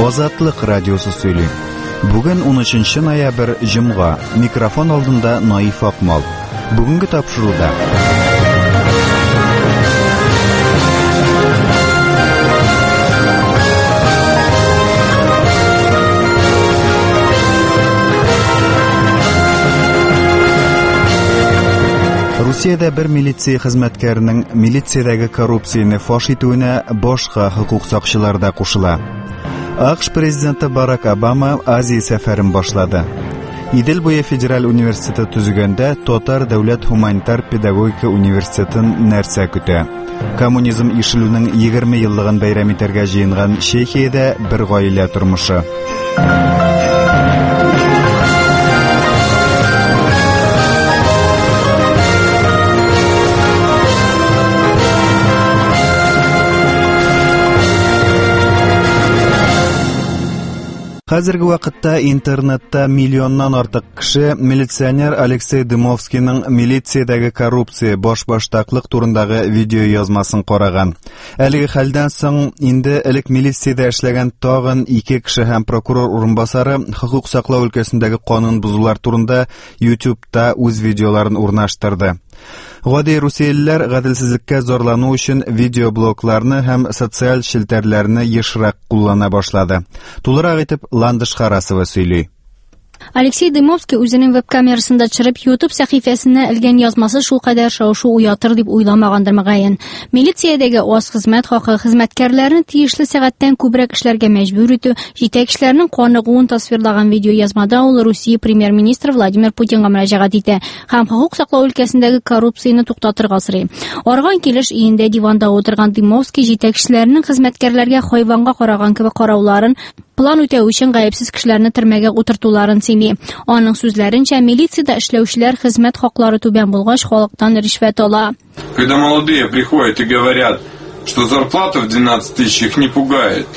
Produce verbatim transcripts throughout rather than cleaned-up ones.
Азатлык радиосы сөйли. Бүген он өченче ноябрь җомга. Микрофон алдында Наиф Акмал. Бүгенге тапшыруда Русиядә бер милиция хезмәткәренең милициядәге коррупцияне фаш итүенә башка хукук сакчылары да кушыла. АКШ президенты Барак Обама Азия сәфәрен башлады. Идел буе федераль университеты төзегәндә Татар дәүләт гуманитар педагогика университетын нәрсә көтә? Коммунизм ишелүнең егерме еллыгын бәйрәм итәргә җыенган Чехиядә бер гаилә тормышы. Хәзерге вакытта интернетта миллионнан артык кеше милиционер Алексей Дымовскийның милициядәге коррупция баш-баштаклык турындагы видео язмасын караган. Әлеге хәлдән соң инде элек милициядә эшләгән тагын ике кеше һәм прокурор урынбасары хукук саклау өлкәсендәге канун бузулар турында YouTube'та үз видеоларын урнаштырды. Гади русиялеләр гаделсезлеккә зарлану өчен видеоблогларны һәм социаль челтәрләрне ешрак куллана башлады. Тулырак итеп Ландыш Харасова сөйли. Алексей Дымовский үзенең веб-камерасында төшереп YouTube сәхифәсенә элгән язмасы шул кадәр шау-шу уятыр дип уйламагандыр мөгаен. Милициядәге аз хезмәт хакы хезмәткәрләрне тиешле сәгатьтән күбрәк эшләргә мәҗбүр итү, җитәкчеләрнең каныгуын тасвирлаган видео язмада ул Русия премьер-министры Владимир Путинга мөрәҗәгать итә һәм хукук саклау өлкәсендәге коррупцияны туктатырга сорый. Арган килеш иендә диванда утырган Дымовский җитәкчеләрнең хезмәткәрләргә хайванга караган кебек карауларын, план үтәү өчен гаепсез кешеләрне төрмәгә утыртуларын сөйли. Аның сүзләренчә, милициядә эшләүчеләр хезмәт хаклары түбән булгач халыктан ришвәт ала. Когда молодые приходят и говорят, что зарплата в двенадцать тысяч их не пугает.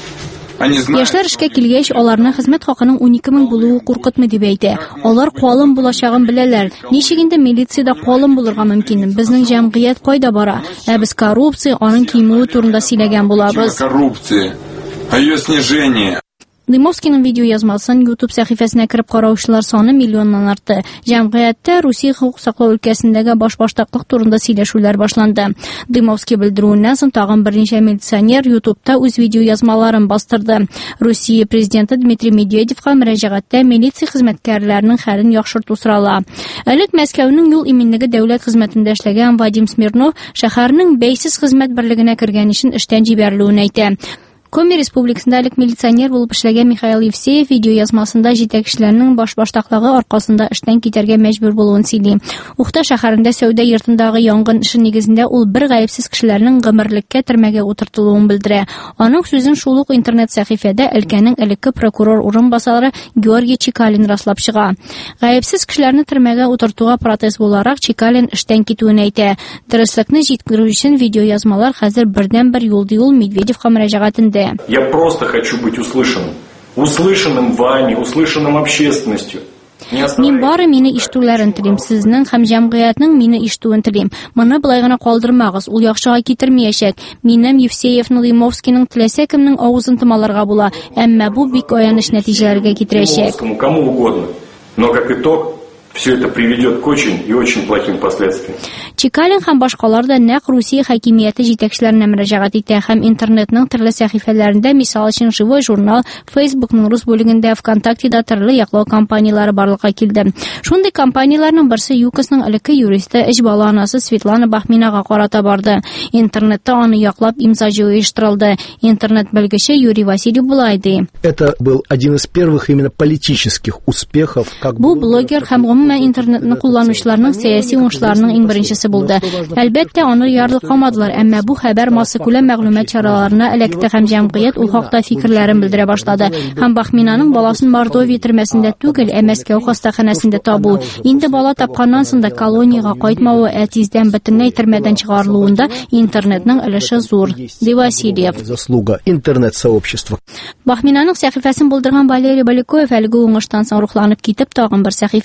Яшьләр эшкә килгәч, аларны хезмәт хакының унике мең булуы куркытмый дип әйтә. Алар калын булачагын беләләр. Ничек инде милициядә калын булырга мөмкин? Безнең җәмгыять кайда бара? Ә без коррупция, аның кимүе турында сөйләгән булабыз. Коррупция, а ее снижение. Дымовскийның видео язмасын YouTube сәхифәсенә кереп караучылар саны миллионнан артты. Җәмгыятьтә Русия хукук саклау өлкәсендәге баш-баштаклык турында сөйләшүләр башланды. Дымовский белдерүеннән соң тагын берничә милиционер YouTube'та үз видео язмаларын бастырды. Русия президенты Дмитрий Медведевка мөрәҗәгатьтә милиция хезмәткәрләренең хәлен яхшырту сорала. Элек Мәскәүнең юл иминлеге дәүләт хезмәтендә эшләгән Вадим Смирнов шәһәрнең бәйсез хезмәт берлегенә кергән өчен эштән җибәрелүен әйтә. Коми республикасында элек милиционер булып эшләгән Михаил Евсеев видео язмасында җитәкчеләрнең баш-баштаклыгы аркасында эштән китәргә мәҗбүр булуын сөйли. Ухта шәһәрендә сәүдә йортындагы янгын эше нигезендә ул бер гаепсез кешеләрнең гомерлеккә төрмәгә утыртылуын белдерә. Аның сүзен шул ук интернет сәхифәдә өлкәнең элекке прокурор урынбасары Георгий Чекалин раслап чыга. Гаепсез кешеләрне төрмәгә утыртуга протез буларак Чекалин эштән китүен әйтә. Дөреслекне җиткерү өчен видео язмалар хәзер бердән-бер юл ди ул Медведевка мөрәҗәгатендә. Я просто хочу быть услышанным. Услышанным вами, услышанным общественностью. Мин бары мине ишетүләрен телим, сезнең һәм җәмгыятьнең мине ишетүен телим. Моны былай гына калдырмагыз, ул яхшыга китермәячәк. Минем Евсеевның, Дымовскийның теләсә кемнең авызын тымаларга була, әмма бу бик аяныч нәтиҗәләргә китерәчәк. Кому угодно. Но как итог, все это приведет к очень и очень плохим последствиям. Чекалин һәм башкалар да нәкъ Русия хакимияте җитәкчеләренә мөрәҗәгать итә һәм интернетның төрле сәхифәләрендә, мисал өчен Живой журнал, Facebookның рус бүлегендә, ВКонтактеда төрле яклау кампанияләре барлыкка килде. Шундый кампанияләрнең берсе ЮКОСның элекке юристы, өч бала анасы Светлана Бахминага карата барды. Интернетта аны яклап имза җыю оештырылды. Интернет белгече Юрий Васильев булай ди. Это был один из первых именно политических успехов, как бу блогер һәм гомумән интернетны кулланучыларның сәяси уңышларының иң беренчесе булды. Әлбәттә, аны ярдыкламадылар, әмма бу хәбәр масса күләм мәгълүмат чараларына эләкте һәм җәмгыять ул хакта фикерләрен белдерә башлады. Һәм Бахминаның баласын Мордовия төрмәсендә түгел, ә Мәскәү хастаханәсендә табу. Инде бала тапканнан соң да колониягә кайтмавы, ә тиздән бөтенләй төрмәдән чыгарылуында интернетның өлеше зур, ди Васильев. Заслуга интернет-сообщества. Бахминаның сәхифәсен булдырган Валерий Баликоев әлеге уңыштан соң рухланып китеп, тагын бер сәхифә ачкан.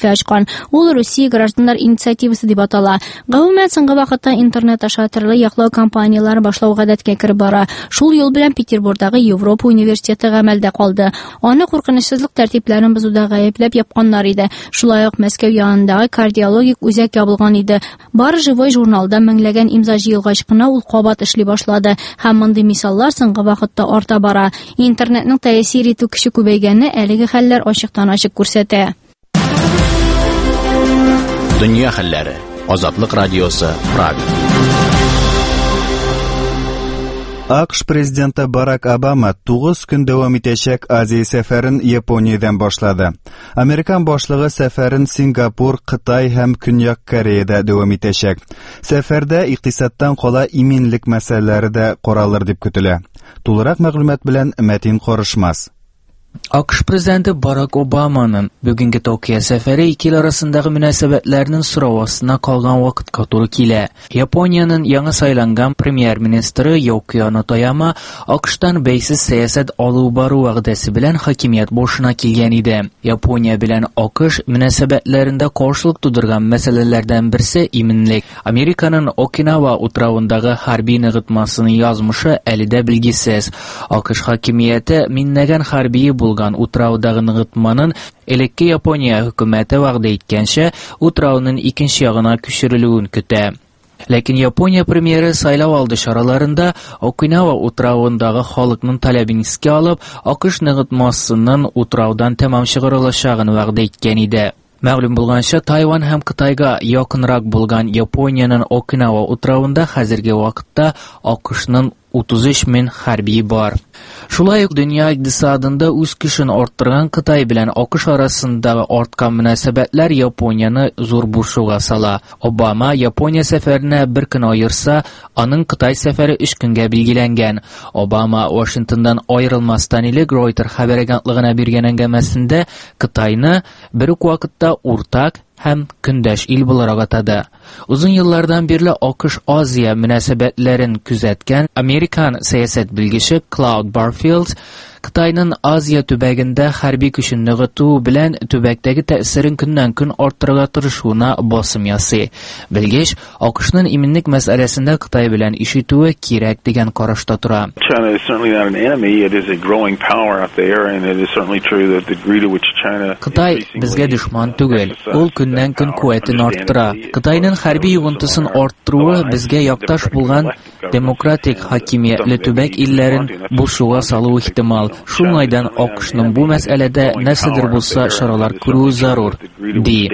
башлаган. Ул Русия гражданнар инициативасы дип атала. Гомумән соңгы вакытта интернет аша төрле яклау кампаниялары башлау гадәткә кереп бара. Шул юл белән Петербургдагы Европа университеты гамәлдә калды. Аны куркынычсызлык тәртипләрен бозуда гаепләп япканнар иде. Шулай ук Мәскәү янындагы кардиологик үзәк ябылган иде. Бар живой журналда меңләгән имза җыелгач кына ул кабат эшли башлады. Һәм мондый мисаллар соңгы вакытта арта бара. Интернетның тәэсир итү көче күбәйгәнне әлеге хәлләр ачыктан-ачык күрсәтә. Дөнья хәлләре. Азатлык радиосы Прага. АКШ президенты Барак Обама тугыз көн дәвам итәчәк Азия сәфәрен Япониядән башлады. Американ башлыгы сәфәрен Сингапур, Кытай һәм Көньяк Кореяда дәвам итәчәк. Сәфәрдә икътисадтан кала иминлек мәсьәләләре дә каралыр дип көтелә. Тулырак мәгълүмат белән Мәтин Корышмас. АКШ президенты Барак Обаманың бүгенге Токио сәфәре ике ил арасындагы мөнәсәбәтләрнең сорау астына калган вакытка туры килә. Япониянең яңа сайланган премьер-министры Йокио Нотояма АКШтан бәйсез сәясәт алу бару вәгъдәсе белән хакимият башына килгән иде. Япония белән АКШ мөнәсәбәтләрендә каршылык тудырган мәсьәләләрдән берсе иминлек. Американың Окинава утравындагы хәрби ныгытмасының язмышы әле дә билгесез. АКШ хакимияте миннәгән хәрби булган утраудагы ныгытманың элекке Япония хөкүмәте вәгъдә иткәнчә утрауның икенче ягына күчерелүен көтә. Ләкин Япония премьеры сайлау алды чараларында Окинава утравындагы халыкның таләбен искә алып, АКШ ныгытмасының утраудан тәмам чыгарылачагын вәгъдә иткән иде. Мәгълүм булганча, Тайван һәм Кытайга якынрак булган Япониянең Окинава утравында хәзерге вакытта АКШның утыз өч мең хәрби бар. Шулай ук дөнья икътисадында үз көчен арттырган Кытай белән АКШ арасындагы арткан мөнәсәбәтләр Японияны зур бурчуга сала. Обама Япония сәфәренә бер көн аерса, аның Кытай сәфәре өч көнгә билгеләнгән. Обама Вашингтондан аерылмастан элек Reuters хәбәр агентлыгына биргән әңгәмәсендә Кытайны бер үк вакытта уртак һәм көндәш ил буларак атады. Узын еллардан бирле АКШ Азия мөнәсәбәтләрен күзәткән Американ сәясәт белгече Клауд Барфилд Кытайның Азия төбәгендә хәрби көчен ныгыту белән төбәктәге тәэсирен көннән-көн арттырырга тырышуына басым ясый. Белгеч, АКШның иминлек мәсьәләсендә Кытай белән ишетүе кирәк дигән карашта тора. Кытай безгә дошман түгел. Ул көннән-көн куәтен арттыра. Кытайның хәрби йогынтысын арттыруы безгә якташ булган демократик хакимиятле төбәк илләрен бушуга салу ихтимал. Шуңайдан АКШның бу мәсьәләдә нәрсәдер булса чаралар күрүе зарур, ди.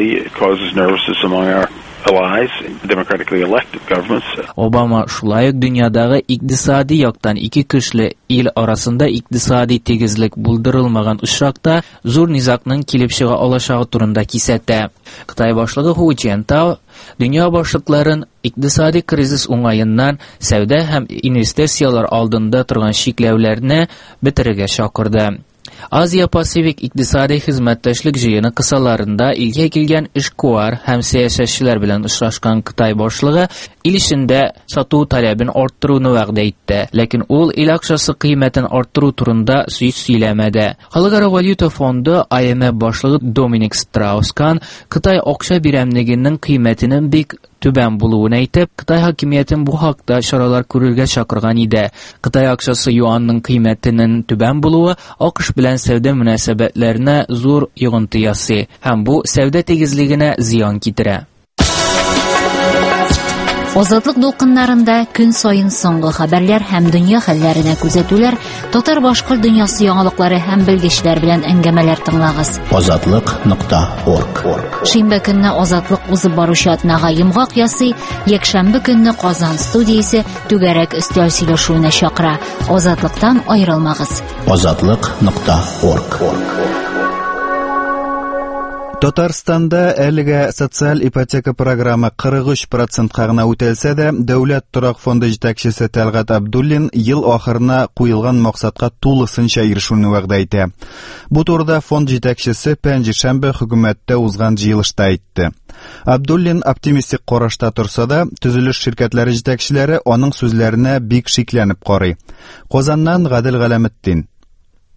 Обама шулай ук дөньядагы икътисади яктан ике көчле ил арасында икътисади тигезлек булдырылмаган очракта зур низакның килеп чыга алачагы турында кисәтә. Кытай башлыгы Ху Чжэнтао дөнья башлыкларын икътисади кризис уңаеннан сәүдә һәм инвестициялар алдында торган шикләүләрне бетерергә чакырды. Азия-Пасифик икътисади хезмәттәшлек җыены кысаларында илгә килгән эшкуар һәм сәясәтчеләр белән очрашкан Кытай башлыгы ил эчендә сату таләбен арттыруны вәгъдә итте. Ләкин ул ил акчасы кыйммәтен арттыру турында сүз сөйләмәде. Халыкара валюта фонды I M F башлыгы Доминик Страус-Кан Кытай акча бирәмлегенең кыйммәтенең бик түбән булуын әйтеп, Кытай хакимиятен бу хакта чаралар күрергә чакырган иде. Кытай акчасы юанның кыйммәтенең түбән булуы АКШ белән сәүдә мөнәсәбәтләренә зур йогынты ясый һәм бу сәүдә тигезлегенә зыян китерә. Азатлык дулкыннарында көн сайын соңгы хәбәрләр һәм дөнья хәлләренә күзәтүләр, татар-башкорт дөньясы яңалыклары һәм белгечләр белән әңгәмәләр тыңлагыз. азатлык нокта орг. Шимбә көнне Азатлык узып баручы атнага йомгак ясый, якшәмбе көнне Казан студиясе түгәрәк өстәл сөйләшүенә чакыра. Азатлыктан аерылмагыз. азатлык нокта орг. Татарстанда әлегә социаль ипотека программы кырык өч процентка гына үтәлсә дә, Дәүләт торак фонды җитәкчесе Тәлгат Абдуллин ел ахырына куелган максатка тулысынча ирешүне вәгъдә итә. Бу турыда фонд җитәкчесе пәнҗешәмбе хөкүмәттә узган җыелышта әйтте. Абдуллин оптимистик карашта торса да, төзелеш ширкәтләре җитәкчеләре аның сүзләренә бик шикләнеп карый. Казаннан Гадел Галәметдин.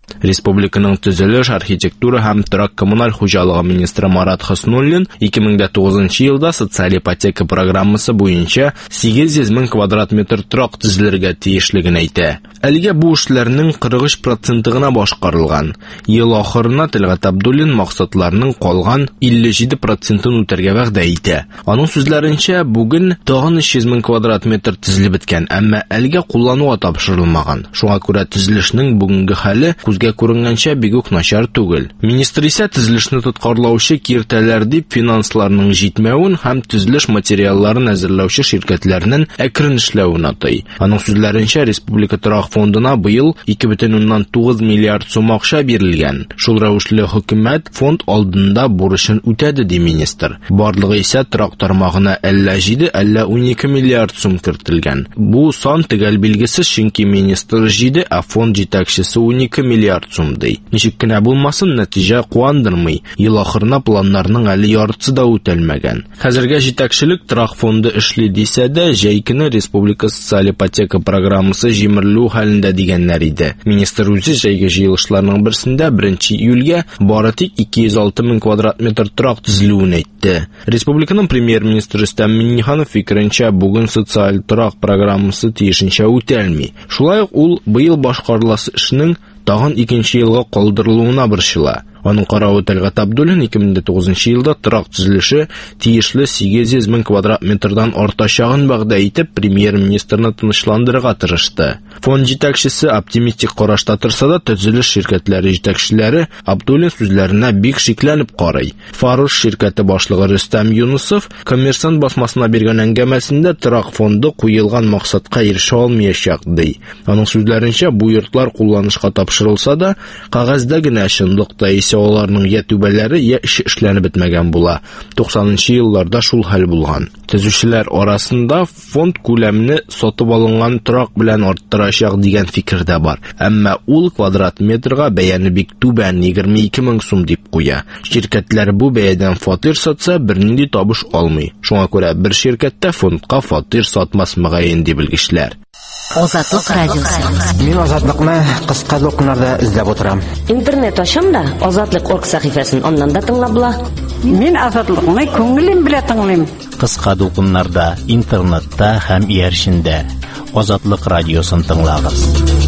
Республиканың төзелеш, архитектура һәм торак коммуналь хуҗалыгы министры Марат Хоснуллин ике мең тугызынчы елда социаль ипотека программасы буенча сигез йөз мең квадрат метр торак төзелергә тиешлеген әйтә. Әлегә бу эшләрнең кырык өч проценты гына башкарылган. Ел ахырына Тәлгат Абдуллин максатларның калган илле җиде процентын үтәргә вәгъдә итә. Аның сүзләренчә, бүген тагын өч йөз мең квадрат метр төзелеп беткән, әмма әлегә куллануга тапшырылмаган. Шуңа күрә төзелешнең бүгенге хәле күзгә күренгәнчә бик үк начар түгел. Министр исә төзелешне тоткарлаучы киртәләр дип финансларның җитмәвен һәм төзелеш материалларын әзерләүче ширкәтләрнең әкрен эшләвен атый. Аның сүзләренчә, республика торак фондына быел ике бөтен уннан тугыз миллиард сум акча бирелгән. Шул рәвешле хөкүмәт фонд алдында бурычын үтәде, ди министр. Барлыгы исә торак тармагына әллә җиде, әллә унике миллиард сум кертелгән. Бу сан төгәл билгесез, чөнки министр җиде, ә фонд җитәкчесе унике миллиард сум ди. Ничек кенә булмасын, нәтиҗә куандырмый. Ел ахырына планнарның әле яртысы да үтәлмәгән. Хәзергә җитәкчелек торак фонды эшли дисә дә, җәйкене республика социаль ипотека программасы җимерелү хәлендә дигәннәр иде. Министр үзе җәйге җыелышларның берсендә беренче июльгә бары тик ике йөз алты мең квадрат метр торак төзелүен әйтте. Республиканың премьер-министры Рөстәм Миңнеханов фикеренчә, бүген социаль торак программасы тиешенчә үтәлми. Шулай ук ул быел башкарыласы эшнең тагын икенче елга калдырылуына борчыла. Аның каравы, Тәлгат Абдуллин ике мең тугызынчы елда торак төзелеше тиешле сигез йөз мең квадрат метрдан артачагын вәгъдә итеп, премьер-министрны тынычландырырга тырышты. Фонд җитәкчесе оптимистик карашта торса да, төзелеш ширкәтләре җитәкчеләре Абдуллин сүзләренә бик шикләнеп карый. Фаруш ширкәте башлыгы Рөстәм Юнусов Коммерсант басмасына биргән әңгәмәсендә торак фонды куелган максатка ирешә алмаячак, ди. Аның сүзләренчә, бу йортлар кулланышка тапшырылса да, кагазьдә генә чынлыкта исә оларның я түбәләре, я эше эшләнеп бетмәгән була. туксанынчы елларда шул хәл булган. Төзүчеләр арасында фонд күләмне сатып алынган торак белән арттырачак дигән фикер дә бар. Әмма ул квадрат метрга бәяне бик түбән, егерме ике мең сум дип куя. Ширкәтләр бу бәядән фатир сатса, бернинди табыш алмый. Шуңа күрә бер ширкәттә фондка фатир сатмас мөгаен ди белгечләр. Азатлык радиосы. Мин азатлыкны кыска докумнарда эзләп утырам. Интернет ачам да, Азатлык орг сәхифәсен аннан да тыңлап була. Мин азатлыкны күңелем белән тыңлыйм. Кыска докумнарда, интернетта һәм ияршендә Азатлык радиосын тыңлагыз.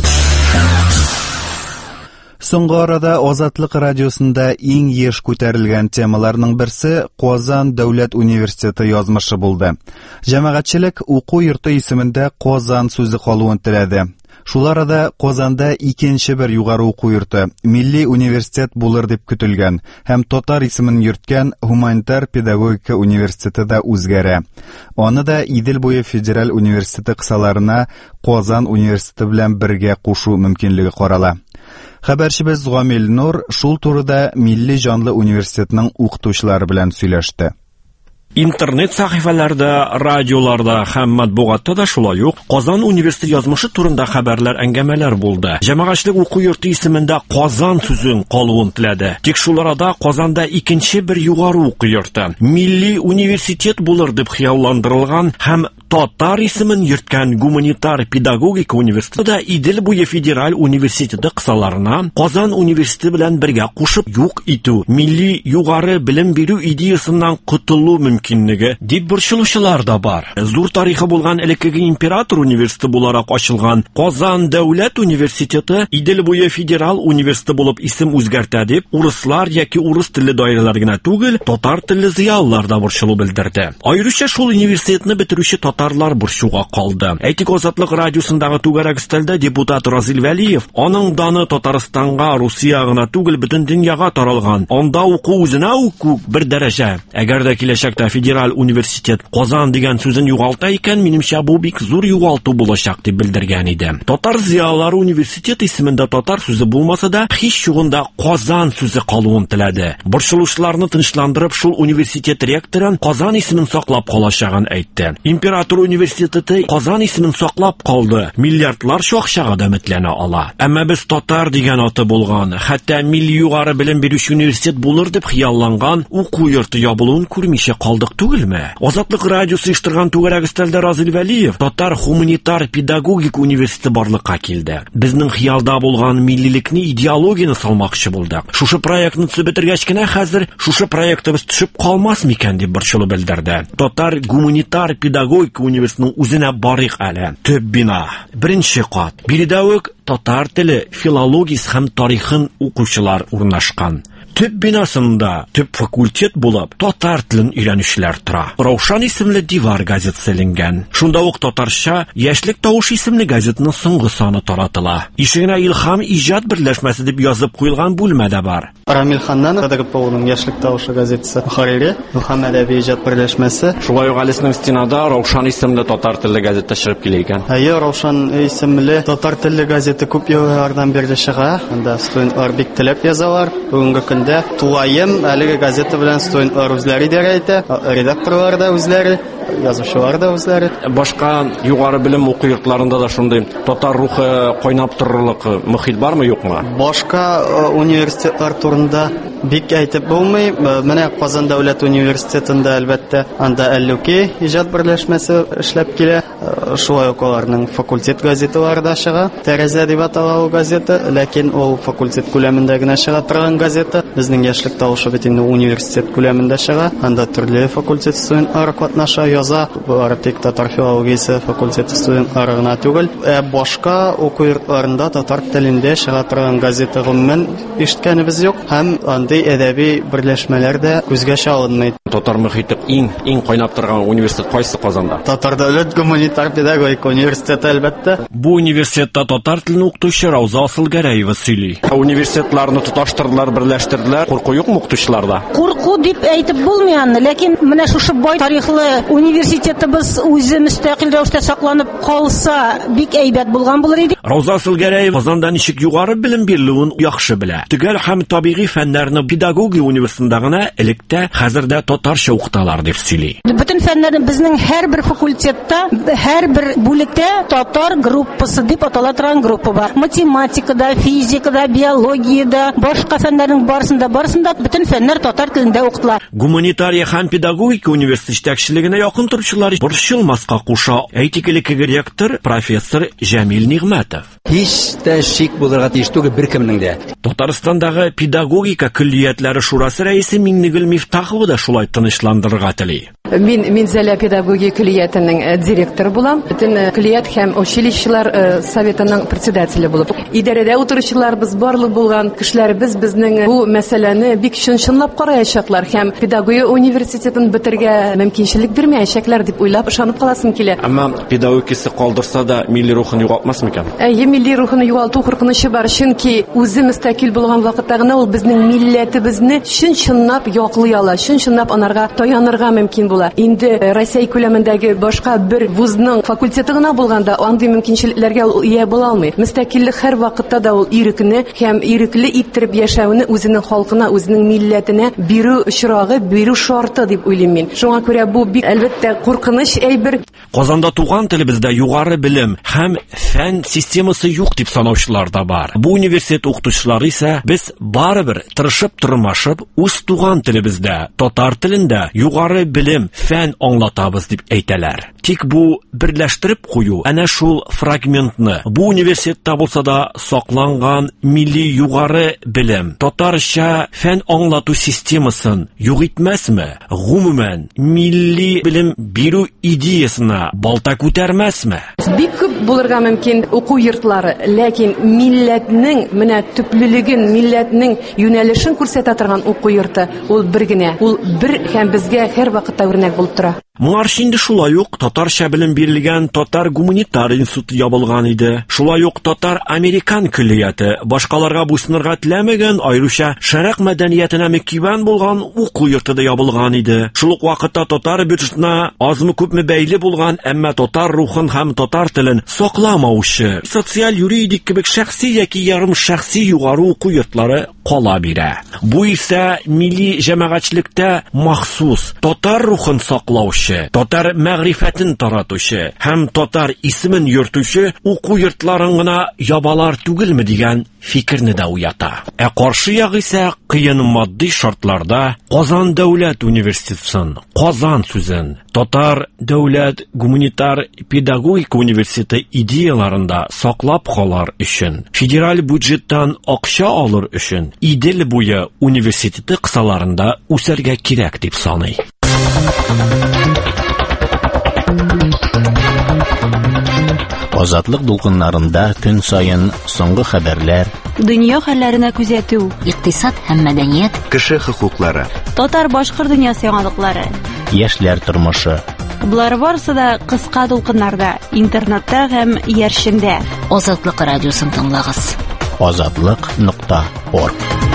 Соңгы арада Азатлык радиосында иң еш күтәрелгән темаларның берсе Казан дәүләт университеты язмышы булды. Җәмәгатьчелек уку йорты исемендә Казан сүзе калуын теләде. Шул арада Казанда икенче бер югары уку йорты, Милли университет булыр дип көтелгән һәм татар исемен йөрткән Гуманитар педагогика университеты да үзгәрә. Аны да Идел буе федераль университеты кысаларына Казан университеты белән бергә кушу мөмкинлеге карала. Хәбәрчебез Гамил Нур шул турыда Милли җанлы университетның укытучылары белән сөйләште. Интернет сәхифәләрдә, радиоларда һәм матбугатта да шулай ук Казан университеты язмышы турында хәбәрләр, әңгәмәләр булды. Җәмәгатьчелек уку йорты исемендә Казан сүзен калуын теләде. Тик шул арада Казанда икенче бер югары уку йорты, Милли университет булыр дип хыялландырылган һәм татар исемен йөрткән Гуманитар педагогика университеты да Идел буе федераль университеты кысаларына Казан университеты белән бергә кушып юк итү, милли югары белем бирү идеясыннан котылу мөмкинлеге дип борчылучылар да бар. Зур тарихы булган элеккеге император университеты буларак ачылган Казан дәүләт университеты Идел буе федераль университеты булып исем үзгәртә дип урыслар яки урыс телле даирәләр генә түгел, татар телле зыялылар да борчылу белдерде. Аеруча шул университетны бетерүче татарлар борчуга калды. Әйтик, Азатлык радиосындагы түгәрәк өстәлдә депутат Разил Вәлиев аның даны Татарстанга, Русия гына түгел, бөтен дөньяга таралган. Анда уку үзенә уку бер дәрәҗә. Әгәр дә киләчәктә федераль университет Казан дигән сүзен югалта икән, минемчә бу бик зур югалту булачак дип белдергән иде. Татар зыялылары университет исемендә татар сүзе булмаса да, һич югында Казан сүзе калуын теләде. Борчылучыларны тынычландырып, шул университет ректорын Казан исемен саклап калачагын әйтте. Император Батыр университеты Казан исемен саклап калды. Миллиардларча акчага да өметләнә ала. Әмма без татар дигән аты булган, хәтта милли югары белем бирүче университет булыр дип хыялланган уку йорты ябылуын күрмичә калдык түгелме? Азатлык радиосы оештырган түгәрәк өстәлдә Разил Вәлиев Татар гуманитар педагогик университеты барлыкка килде. Безнең хыялда булган миллилекне идеологияны салмакчы булдык. Шушы проектны төзеп бетергәч кенә хәзер шушы проектыбыз төшеп калмас микән дип борчылып белдерде. Татар гуманитар педагогик университетының үзенә барыйк әле. Төп бина, беренче кат. Биредә үк татар теле, филологиясы һәм тарихын укучылар урнашкан. Төп бинасында төп факультет булып, татар телен өйрәнүчеләр тора. Раушан исемле Дивар газетасы эленгән. Шунда ук татарча Яшьлек тавыш исемле газетаның соңгы саны таратыла. Ишегенә Илһам иҗат берләшмәсе дип язып куелган бүлмә дә бар. Рамил Ханнан Кадырповның Яшьлек тавышы газетасы мөхәррире, Илһам әдәби иҗат берләшмәсе. Шулай ук Алисның стенада Раушан исемле татар телле газета чыгып килә икән. Әйе, Раушан исемле татар телле газета күп еллардан бирле чыга. Анда студентлар бик теләп язалар. Бүгенге көндә Туаем әлеге газета белән студентлар үзләре идарә итә, редакторлар да үзләре, язучылар да үзләре. Башка югары белем уку йортларында да шундый татар рухы кайнап торырлык мөхит бармы, юкмы? Башка университетлар турында бик әйтеп булмый. Менә Казан дәүләт университетында әлбәттә анда Әллүки иҗат берләшмәсе эшләп килә. Шулай ук аларның факультет газеталары да чыга. Тәрәзә дип атала ул газета, ләкин ул факультет күләмендә генә чыга торган газета. Безнең Яшьлек тавышы бит инде университет күләмендә чыга. Анда төрле факультет студентлары катнаша, яза. Булар тик татар филологиясе факультеты студентлары гына түгел. Ә башка уку йортларында татар телендә чыга торган газета гомумән ишеткәнебез юк. Һәм андый әдәби берләшмәләр дә күзгә чалынмый. Татар мөхите иң иң кайнап торган университет кайсы Казанда? Татар дәүләт гуманитар педагогик университеты әлбәттә. Бу университетта татар телен укытучы Рауза Асылгәрәева сөйли. Университетларны тоташтырдылар, берләштерделәр. Курку юкмы укытучыларда? Курку дип әйтеп булмый аны, ләкин менә шушы бай тарихлы университетыбыз үзе мөстәкыйль рәвештә сакланып калса, бик әйбәт булган булыр иде. Рауза Асылгәрәева Казанда ничек югары белем бирелүен яхшы белә. Төгәл һәм табигый фәннәрне педагогия университетында гына электә, хәзердә татарча укыталар дип сөйли. Бөтен фәннәрне безнең һәрбер факультетта, һәрбер бүлектә татар группасы дип атала торган группа бар. Математикада, физикада, биологиядә, башка фәннәрнең барысында, барысында бөтен фәннәр татар телендә укытыла. Гуманитария һәм педагогика университеты җитәкчелегенә якын торучылар борчылмаска куша. Әйтик элек ректор профессор Җәмил Нигъмәтов. Һич тә шик булырга тиеш түгел беркемнең дә. Татарстандагы педагогика көллиятләре шурасы рәисе Миңнегөл Мифтахова да шулай тынычландырырга тели. Мин Минзәлә педагогия көллиятының директоры булам. Бөтен көллият һәм училищелар советының председателе булып. Идарәдә утыручыларыбыз барлык булган кешеләрбез безнең бу мәсьәләне бик чынлап караячаклар һәм педагогия университетын бетергә мөмкинчелек бирмәячәкләр дип уйлап ышанып каласым килә. Әмма педагогикасы калдырса да милли рухын югалтмас микән? Әйе, милли рухын югалту куркынычы бар, чөнки үзе мөстәкыйль булган вакытта гына ул безнең милләтебезне чын-чынлап яклый ала, чын-чынлап анарга таянырга мөмкин була. Инде Россия күләмендәге башка бер вузның факультеты гына булганда андый мөмкинчелекләргә ул ия була алмый. Мөстәкыйльлек һәр вакытта да ул ирекне һәм ирекле иттереп яшәүне үзенең халкына, үзенең милләтенә бирү очрагы, бирү шарты дип уйлыйм мин. Шуңа күрә бу бик әлбәттә куркыныч әйбер. Казанда туган телебездә югары белем һәм фән системасы юк дип санаучылар да бар. Бу университет укытучылары исә без барыбер тырышып тырмашып үз туган телебездә, татар телендә югары белем, фән аңлатабыз дип әйтәләр. Тик бу берләштереп кую, әнә шул фрагментны бу университетта булса да сакланган милли югары белем, татарча фән аңлату системасын юк итмәсме? Гомумән милли белем бирү идеясына балта күтәрмәсме? Бик күп булырга мөмкин уку йортлары, ләкин милләтнең менә төплелеген, милләтнең юнәлешен күрсәтә торган уку йорты ул бер генә, ул бер һәм безгә һәр вакытта үрнәк булып тора. Моңарчы инде шулай ук татарча белем бирелгән татар гуманитар институты ябылган иде. Шулай ук татар американ көллияте, башкаларга буйсынырга теләмәгән, аеруча шәрык мәдәниятенә мөкибан булган уку йорты да ябылган иде. Шул ук вакытта татар бюджетына азмы күпме бәйле булган, әмма татар рухын һәм татар телен сакламаучы, социаль юридик кебек шәхси яки ярым шәхси югары уку йортлары кала бирә. Бу исә милли җәмәгатьчелектә махсус татар рухын саклаучы язучы, татар мәгърифәтен таратучы һәм татар исемен йөртүче уку йортларын гына ябалар түгелме дигән фикерне дә уята. Ә каршы як исә кыен матди шартларда Казан дәүләт университетын, Казан сүзен татар дәүләт гуманитар педагогика университеты идеяларында саклап калар өчен, федераль бюджеттан акча алыр өчен Идел буе университеты кысаларында үсәргә кирәк дип саный. Азатлык дулкыннарында көн сайын соңгы хәбәрләр, дөнья хәлләренә күзәтү, икътисад һәм мәдәният, кеше хокуклары, татар-башкорт дөньясы яңалыклары, яшьләр тормышы. Булар барысы да кыска дулкыннарда, интернетта һәм яршендә. Азатлык радиосын тыңлагыз. азатлык нокта орг.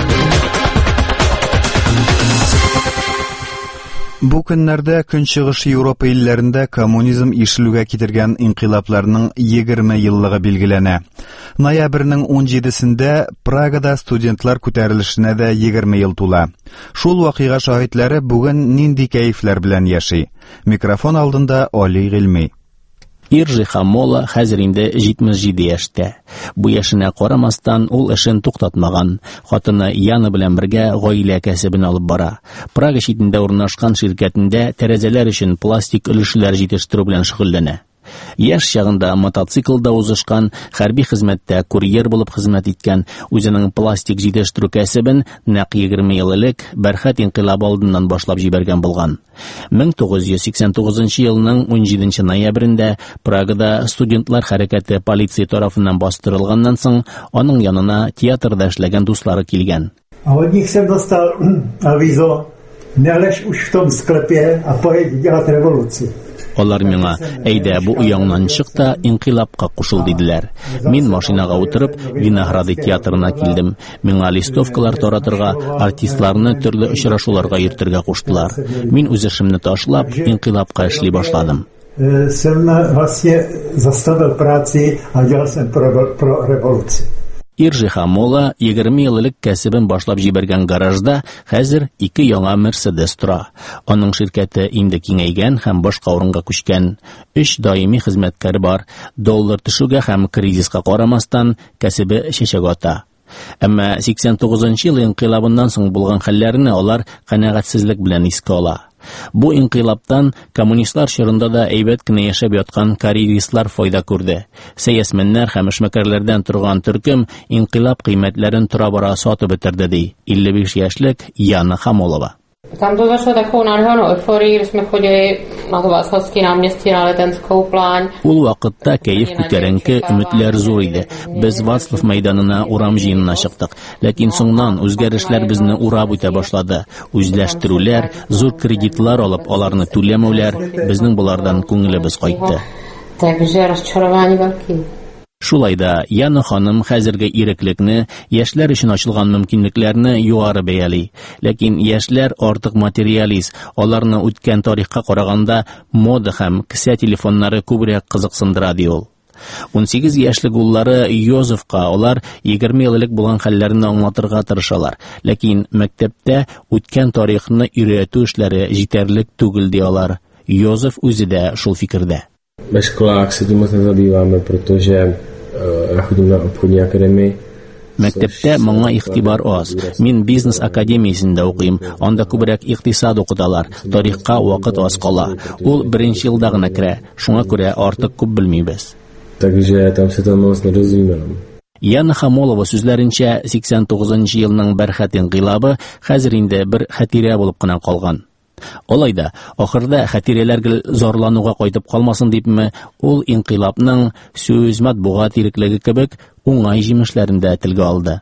Бу көннәрдә Көнчыгыш Европа илләрендә коммунизм ишелүгә китергән инкыйлабларның егерме еллыгы билгеләнә. Ноябрьнең ун җидесендә Прагада студентлар күтәрелешенә дә егерме ел тула. Шул вакыйга шаһитләре бүген нинди кәефләр белән яши? Микрофон алдында Али Гыйльми. Иржи Хамола хәзер инде җитмеш җиде яшьтә. Бу яшенә карамастан ул эшен туктатмаган. Хатыны Яны белән бергә гаилә кәсебен алып бара. Прага читендә урнашкан ширкәтендә тәрәзәләр өчен пластик өлешләр җитештерү белән шөгыльләнә. Яшь чагында мотоциклда узышкан, хәрби хезмәттә курьер булып хезмәт иткән, үзенең пластик җитештерү кәсебен нәкъ егерме ел элек Бәрхәт инкыйлабы алдыннан башлап җибәргән булган. мең тугыз йөз сиксән тугызынчы елның ун җиденче ноябрендә Прагада студентлар хәрәкәте полиция тарафыннан бастырылганнан соң, аның янына театрда эшләгән дуслары килгән. A od nich jsem dostal avizo, nelež už v tom sklepě a pojď dělat revoluci. Алар миңа, әйдә, бу уяңнан чык та инкыйлабка кушыл диделәр. Мин машинага утырып, Винограды театрына килдем. Миңа листовкалар таратырга, артистларны төрле очрашуларга йөртергә куштылар. Мин үз эшемне ташлап, инкыйлабка эшли башладым. Jsem vlastně zastavil práci a dělal jsem pro, pro revoluci. Иржи Хамола егерме ел элек кәсебен башлап җибәргән гаражда хәзер ике яңа Мерседес тора. Аның ширкәте инде киңәйгән һәм башка урынга күчкән. Өч даими хезмәткәре бар. Доллар төшүгә һәм кризиска карамастан кәсебе чәчәк ата. Әмма сиксән тугызынчы ел инкыйлабыннан соң булган хәлләрне алар канәгатьсезлек белән искә ала. Бу инкыйлабтан коммунистлар чорында да әйбәт кенә яшәп яткан карьеристлар файда күрде. Сәясмәннәр һәм эшмәкәрләрдән торган төркем инкыйлаб кыйммәтләрен тора-бара сатып бетерде ди. илле биш яшьлек Яна Хамолова. Tam to zašlo takovou nádhernou euforii, kdy jsme chodili na to Václavský náměstí na Letenskou pláň. Ул вакытта кәеф күтәренке, өметләр зур иде. Без Václav мәйданына урам җыенына чыктык. Ләкин соңнан үзгәрешләр безне урап үтә башлады. Үзләштерүләр, зур кредитлар алып, аларны түләмәүләр, безнең булардан күңелебез кайтты. Takže rozčarování velký. Шулайда Яна ханым хәзерге иреклекне, яшьләр өчен ачылган мөмкинлекләрне югары бәяли. Ләкин яшьләр артык материалист, аларны үткән тарихка караганда мода һәм кесә телефоннары күбрәк кызыксындыра ди ул. ун сигез яшьлек уллары Йозефка алар егерме ел элек булган хәлләрне аңлатырга тырышалар. Ләкин мәктәптә үткән тарихны өйрәтү эшләре җитәрлек түгел ди алар. Йозеф үзе дә шул фикердә. Ve školách se tím moc nezabýváme, protože uh, já chodím na obchodní akademii. Мәктәптә моңа игътибар аз. Мин бизнес академиясендә укыйм. Анда күбрәк икътисад укыталар. Тарихка вакыт аз кала. Ул беренче елда гына керә. Шуңа күрә артык күп белмибез. Takže tam se tam moc nedozvíme. Яна Хамолова сүзләренчә сиксән тугызынчы елның Бәрхәт инкыйлабы хәзер инде бер хатирә булып кына калган. Алайда, ахырда хатирәләр зарлануга кайтып калмасын дипме, ул инкыйлабның сүз матбугат иреклеге кебек уңай җимешләрен дә телгә алды.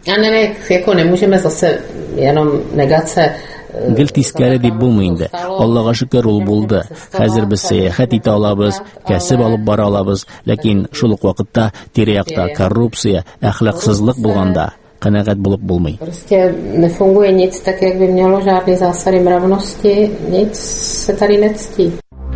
Гел тискәре дип булмый инде. Аллага шөкер, ул булды. Хәзер без сәяхәт итә алабыз, кәсеп алып бара алабыз, ләкин шул ук вакытта тирә-якта коррупция, әхлаксызлык булганда канәгать булып булмый. Prostě nefunguje nic tak, jak by mělo, žádné zásady mravnosti, nic se tady nectí.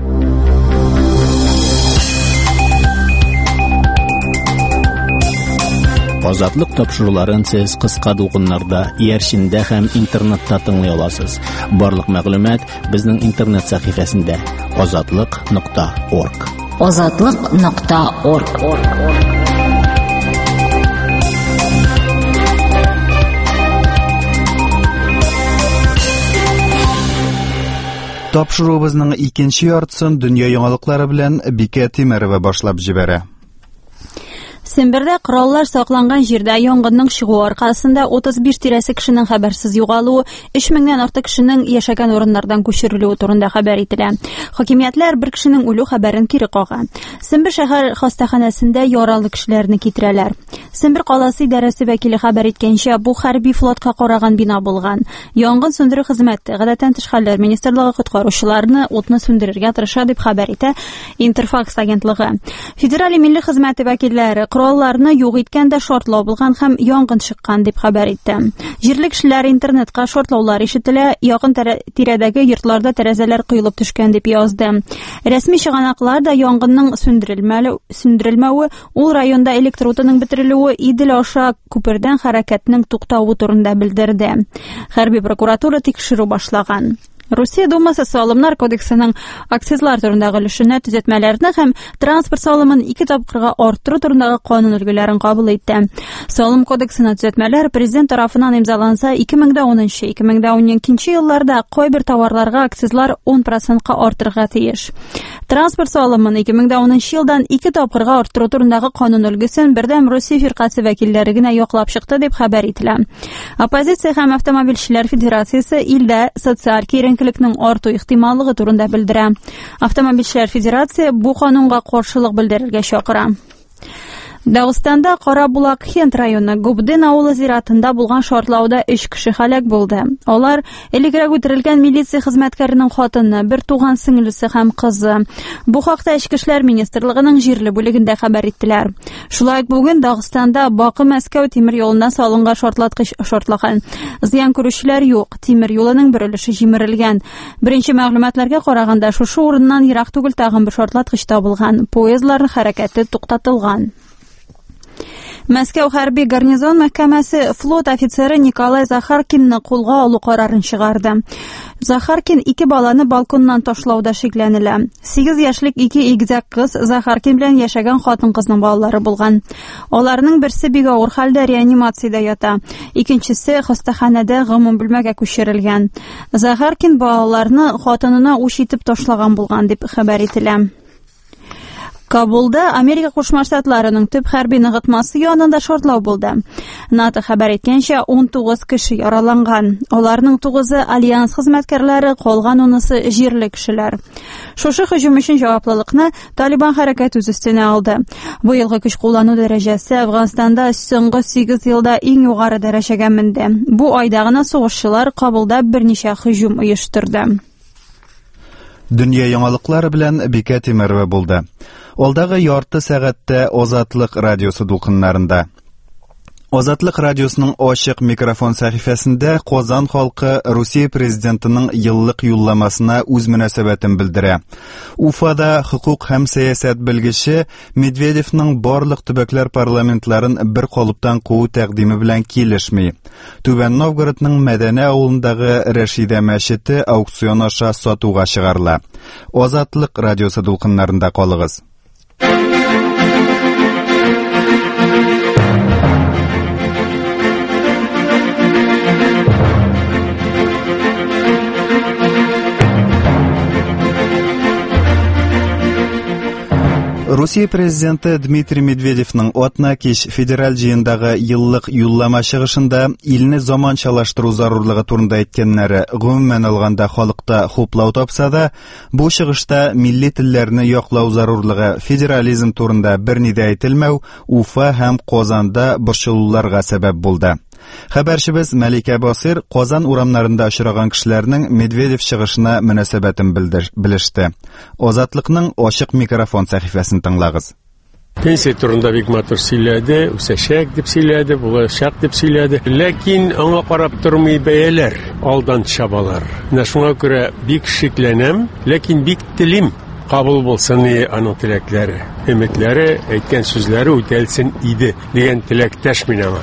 Азатлык тапшыруларын сез кыска дулкыннарда, яршендә һәм интернетта тыңлый аласыз. Барлык мәгълүмат безнең интернет сәхифәсендә озатлык нокта орг. озатлык нокта орг. Тапшыруыбызның икенче яртысын дөнья яңалыклары белән Бикә Тимерова башлап җибәрә. Сембердә кораллар сакланган җирдә янгынның чыгуы аркасында утыз биш тирәсе кешенең хәбәрсез югалуы, өч меңнән артык кешенең яшәгән урыннардан күчерелүе турында хәбәр ителә. Хакимиятләр бер кешенең үлү хәбәрен кире кага. Сембер шәһәр хастаханәсендә яралы кешеләрне китерәләр. Сембер каласы идарәсе вәкиле хәбәр иткәнчә, бу хәрби флотка караган бина булган. Янгын сөндерү хезмәте гадәттән тыш хәлләр министрлыгы коткаручыларны утны сүндерергә тырыша дип хәбәр итә Интерфакс агентлыгы. Федераль милли хезмәте вәкилләре коралларны юк иткәндә шартлау булган һәм янгын чыккан дип хәбәр итте. Җирле кешеләр интернетка шартлаулар ишетелә, якын тирәдәге йортларда тәрәзәләр коелып төшкән дип язды. Рәсми чыганаклар да янгынның сүндерелмәле сүндерелмәве, ул районда электр утының бетерелүе, Идел аша күпердән хәрәкәтнең туктавы турында белдерде. Хәрби прокуратура тикшерү башлаган. Русия Думасы Салымнар кодексының акцизлар турындагы өлешенә төзәтмәләрне һәм транспорт салымын ике тапкырга арттыру турындагы канун өлгеләрен кабул итте. Салым кодексына төзәтмәләр президент тарафыннан имзаланса, ике мең унынчы - ике мең уникенче елларда кайбер товарларга акцизлар он процентка артырга тиеш. Транспорт салымын ике мең унынчы елдан ике тапкырга арттыру турындагы канун өлгесен бердәм Русия фиркасы вәкилләре генә яклап чыкты дип хәбәр ителә. Оппозиция һәм автомобильчеләр федерациясе илдә социаль киеренкелекнең арту ихтималлыгы турында белдерә. Автомобильчеләр федерация бу канунга каршылык белдерергә чакыра. Дагыстанда Карабулак Хент районы Губден авылы зиратында булган шартлауда өч кеше һәлак булды. Алар элегрәк үтерелгән милиция хезмәткәренең хатыны, бер туган сеңлесе һәм кызы. Бу хакта Эчке эшләр министрлыгының җирле бүлегендә хәбәр иттеләр. Шулай ук бүген Дагыстанда Бакы-Мәскәү тимер юлына салынган шартлаткыч шартлаган. Зыян күрүчеләр юк, тимер юлының бер өлеше җимерелгән. Беренче мәгълүматларга караганда, шушы урыннан ерак түгел тагын бер шартлаткыч табылган. Поездлар хәрәкәте туктатылган. Мәскәү хәрби гарнизон мәхкәмәсе флот офицеры Николай Захаркинны кулга алу карарын чыгарды. Захаркин ике баланы балконнан ташлауда шикләнелә. сигез яшьлек ике игезәк кыз Захаркин белән яшәгән хатын-кызның балалары булган. Аларның берсе бик авыр хәлдә реанимациядә ята, икенчесе хастаханәдә гомум бүлмәгә күчерелгән. Захаркин балаларны хатынына уч итеп ташлаган булган дип хәбәр ителә. Кабулда Америка Кушма Штатларының төп хәрби ныгытмасы янында шартлау булды. НАТО хәбәр иткәнчә он тугыз кеше яраланган. Аларның тугызы альянс хезмәткәрләре, калган унысы җирле кешеләр. Шушы һөҗүм өчен җаваплылыкны Талибан хәрәкәт үз өстенә алды. Бу елгы көч куллану дәрәҗәсе Әфганстанда соңгы сигез елда иң югары дәрәҗәгә менде. Бу айда гына сугышчылар Кабулда берничә һөҗүм оештырды. Дөнья яңалыклары белән Бикә Тимерова булды. Алдагы ярты сәгатьтә Азатлык радиосы дулкыннарында. Азатлык радиосының ачык микрофон сәхифәсендә Казан халкы Русия президентының еллык юлламасына үз мөнәсәбәтен белдерә. Уфада хукук һәм сәясәт белгече Медведевның барлык төбәкләр парламентларын бер калыптан куу тәкъдиме белән килешми. Түбән Новгородның Мәдәнә авылындагы Рәшидә мәчете аукцион аша сатуга чыгарыла. Азатлык радиосы дулкыннарында калыгыз. Русия президенты Дмитрий Медведевның атна кич федераль җыендагы еллык юллама чыгышында илне заманчалаштыру зарурлыгы турында әйткәннәре гомумән алганда халыкта хуплау тапса да, бу чыгышта милли телләрне яклау зарурлыгы, федерализм турында берни дә әйтелмәү Уфа һәм Казанда борчылуларга сәбәп булды. Хәбәрчебез Мәликә Басир Казан урамнарында очраган кешеләрнең Медведев чыгышына мөнәсәбәтен белеште. Азатлыкның ачык микрофон сәхифәсен тыңлагыз. Пенсия турында бик матур сөйләде, үсәчәк дип сөйләде, булачак дип сөйләде. Ләкин аңа карап тормый бәяләр, алдан чабалар. Менә шуңа күрә бик шикләнәм, ләкин бик телим кабул булсын аның теләкләре, өметләре, әйткән сүзләре үтәлсен иде дигән теләктәш мин аңа.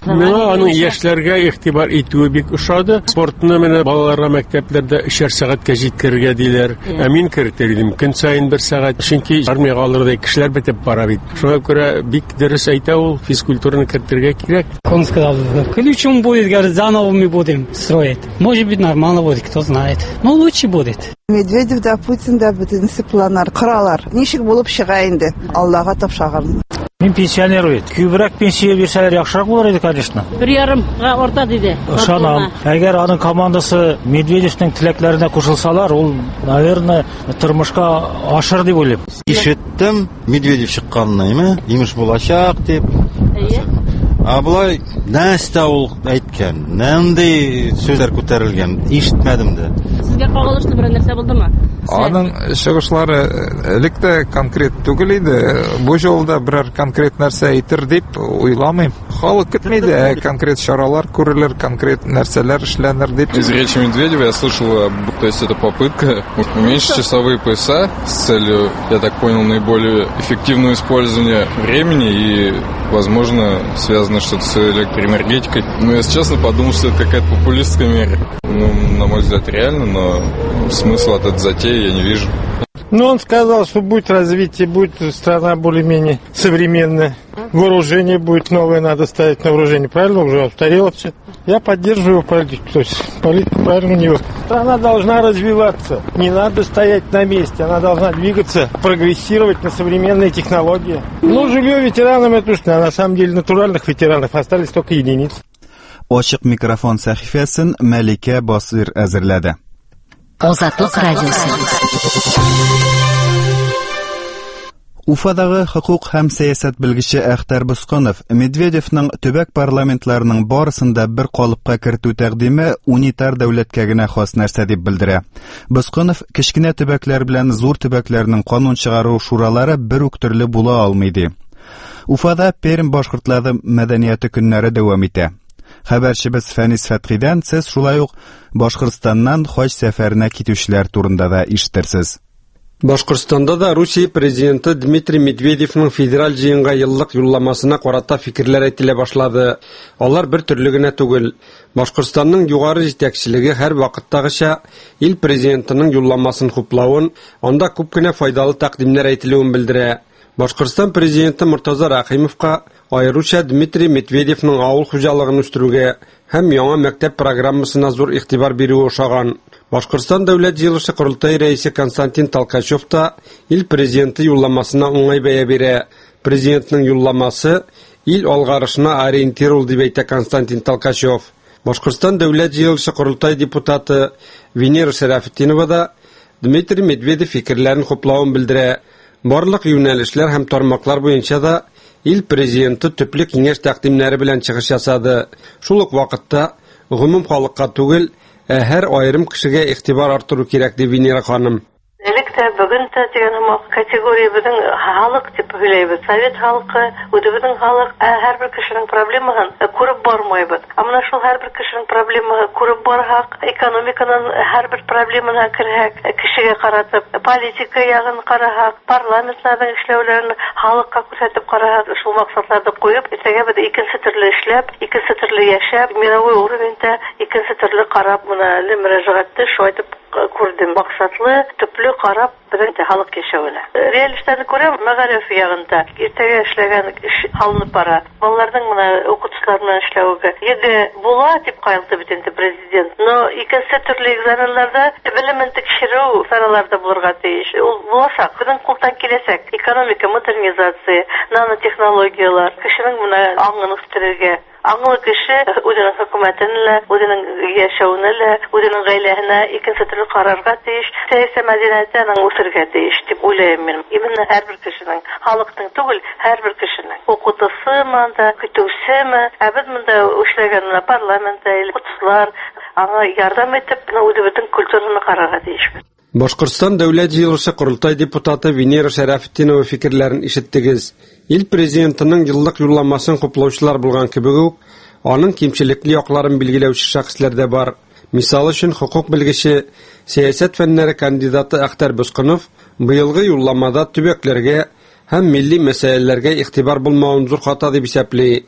Миңа аның яшьләргә игътибар итүе бик ошады. Спортны менә балаларга мәктәпләрдә өчәр сәгатькә җиткерергә диләр. Ә мин кертер идем көн саен бер сәгать. Чөнки армиягә алырдай кешеләр бетеп бара бит. Шуңа күрә бик дөрес әйтә ул, физкультураны кертергә кирәк. Он сказал, ключом будет, говорит, заново мы будем строить. Может быть, нормально будет, кто знает. Но лучше будет. Медведев да, Путин да бөтенесе планнар, кыралар. Ничек булып чыга инде? Аллага тапшырган. Мин пенсионер бит. Күбрәк пенсия бирсәләр яхшырак булыр иде, конечно. Bir yarımга орта диде. Ошанам. Әгәр аның командасы Медведевның теләкләренә кушылсалар, ул, наверное, тормышка ашыр дип уйлыйм. Ишеттем, Медведев чыкканны, имеш булачак дип. А булай нәрсә ул әйткән? Нинди сүзләр күтәрелгән? Ишетмәдем дә. Сезгә кагылышлы бер нәрсә булдымы? Аның чыгышлары элек тә конкрет түгел иде. Бу жолда берәр конкрет нәрсә әйтер дип уйламыйм. Халык көтмәде, конкрет чаралар күрелер, конкрет нәрсәләр эшләнер дип. Из речи Медведева я слышал, то есть это попытка уменьшить часовые пояса с целью, я так понял, наиболее эффективного использования времени и, возможно, связано что-то с электроэнергетикой. Но, если честно, подумал, что это какая-то популистская мера. Ну, на мой взгляд, реально, но смысла от этой затеи я не вижу. Ну, он сказал, что будет развитие, будет страна более-менее современная. Вооружение будет новое, надо ставить на вооружение. Правильно? Уже устарело все. Я поддерживаю политику. То есть политика правильно у него. Страна должна развиваться. Не надо стоять на месте. Она должна двигаться, прогрессировать на современные технологии. Ну, жилье ветеранам это уж, а на самом деле натуральных ветеранов остались только единицы. Ачык микрофон сәхифәсен Мәликә Басир әзерләде. Азатлык радиосы. Уфадагы хукук һәм сәясәт белгече Әхтәр Босқонов Медведевның төбәк парламентларының барысында бер калыпка кертү тәкъдиме унитар дәүләткә генә хас нәрсә дип белдерә. Босқонов кечкенә төбәкләр белән зур төбәкләрнең канун чыгару шуралары бер үк төрле була алмый ди. Уфада Пермь башкортлары мәдәнияте көннәре дәвам итә. Хәбәрчебез Фәнис Фәтхидән сез шулай ук Башкортстаннан хаҗ сәфәренә китүчеләр турында да ишетерсез. Башкортстанда да Русия президенты Дмитрий Медведевның федераль җыенга еллык юлламасына карата фикерләр әйтелә башлады. Алар бер төрле генә түгел. Башкортстанның югары җитәкчелеге һәр вакыттагыча ил президентының юлламасын хуплавын, анда күп кенә файдалы тәкъдимнәр әйтелүен белдерә. Башкортстан президенты Муртаза Рахимовка аеруча Дмитрий Медведевның авыл хуҗалыгын үстерүгә һәм яңа мәктәп программасына зур игътибар бирүе ошаган. Башкортстан дәүләт җыелышы курултай рәисе Константин Толкачев та ил президенты юлламасына уңай бәя бирә. Президентның юлламасы ил алгарышына ориентир ул дип әйтә Константин Толкачев. Башкортстан дәүләт җыелышы курултай депутаты Венера Шарафетдинова да Дмитрий Медведев фикерләрен хуплавын белдерә. Барлык юнәлешләр һәм тармаклар буенча да ил президенты төпле киңәш тәкъдимнәре белән чыгыш ясады. Шул ук вакытта гомум халыкка түгел, ә һәр аерым кешегә игътибар артыру кирәк дип Венера ханым. Электе бүген тә дигән категория безнең халык дип һөйләйбез. Совет халкы, үзебезнең халык һәрбер кешенең проблемасын күреп бармыйбыз. Әмма шул һәрбер кешенең проблемасын күреп барһак, экономиканың һәрбер проблемына керһәк, кешегә каратып, политика ягын карахак, парламентларның эшләүләрен халыкка күрсәтеп карахак, шул максатларда куеп, иртәгә без икенче төрле эшләп, икенче төрле яшәп, мировой уровеньдә икенче төрле карап, моны мөрәҗәгатьтә шайтып күрдем. Максатлы, төпле карап, безнең халык яшәвенә. Реалистәне күрәм, мәгариф ягында. Иртәгә эшләгән эш алынып бара. Балаларның моны укытучылар белән эшләүгә йөге була дип кайтты бит инде президент. Но икенче төрле экзаменнарда белемен тикшерү сараларда булырга тиеш. Ул булачак, безнең култан киләсәк, экономика, модернизация, нанотехнологиялар, кешенең моны аңын үстерергә. Аңлы кеше үзенең хөкүмәтенә, үзенең яшәүенә, үзенең гаиләһенә икенче төрле карарга тиеш, сәясәт мәдәниятен үсергә тиеш дип уйлыйм мин. Именно һәрбер кешенең, халыктың түгел, һәрбер кешенең укытусымы, көтүсеме, ә без монда эшләгән парламентта, укытучылар аңа ярдәм итеп, үзебезнең культураны карарга тиеш. Башкортстан дәүләт җыелышы курултай депутаты Венера Шарафетдинова фикерләрен ишеттегез. Ил президентының еллык юлламасын хуплаучылар булган кебек үк, аның кимчелекле якларын билгеләүче шәхесләр дә бар. Мисал өчен, хукук белгече, сәясәт фәннәре кандидаты Әхтәр Босқонов быелгы юлламада төбәкләргә һәм милли мәсьәләләргә игътибар булмавын зур хата дип исәпли.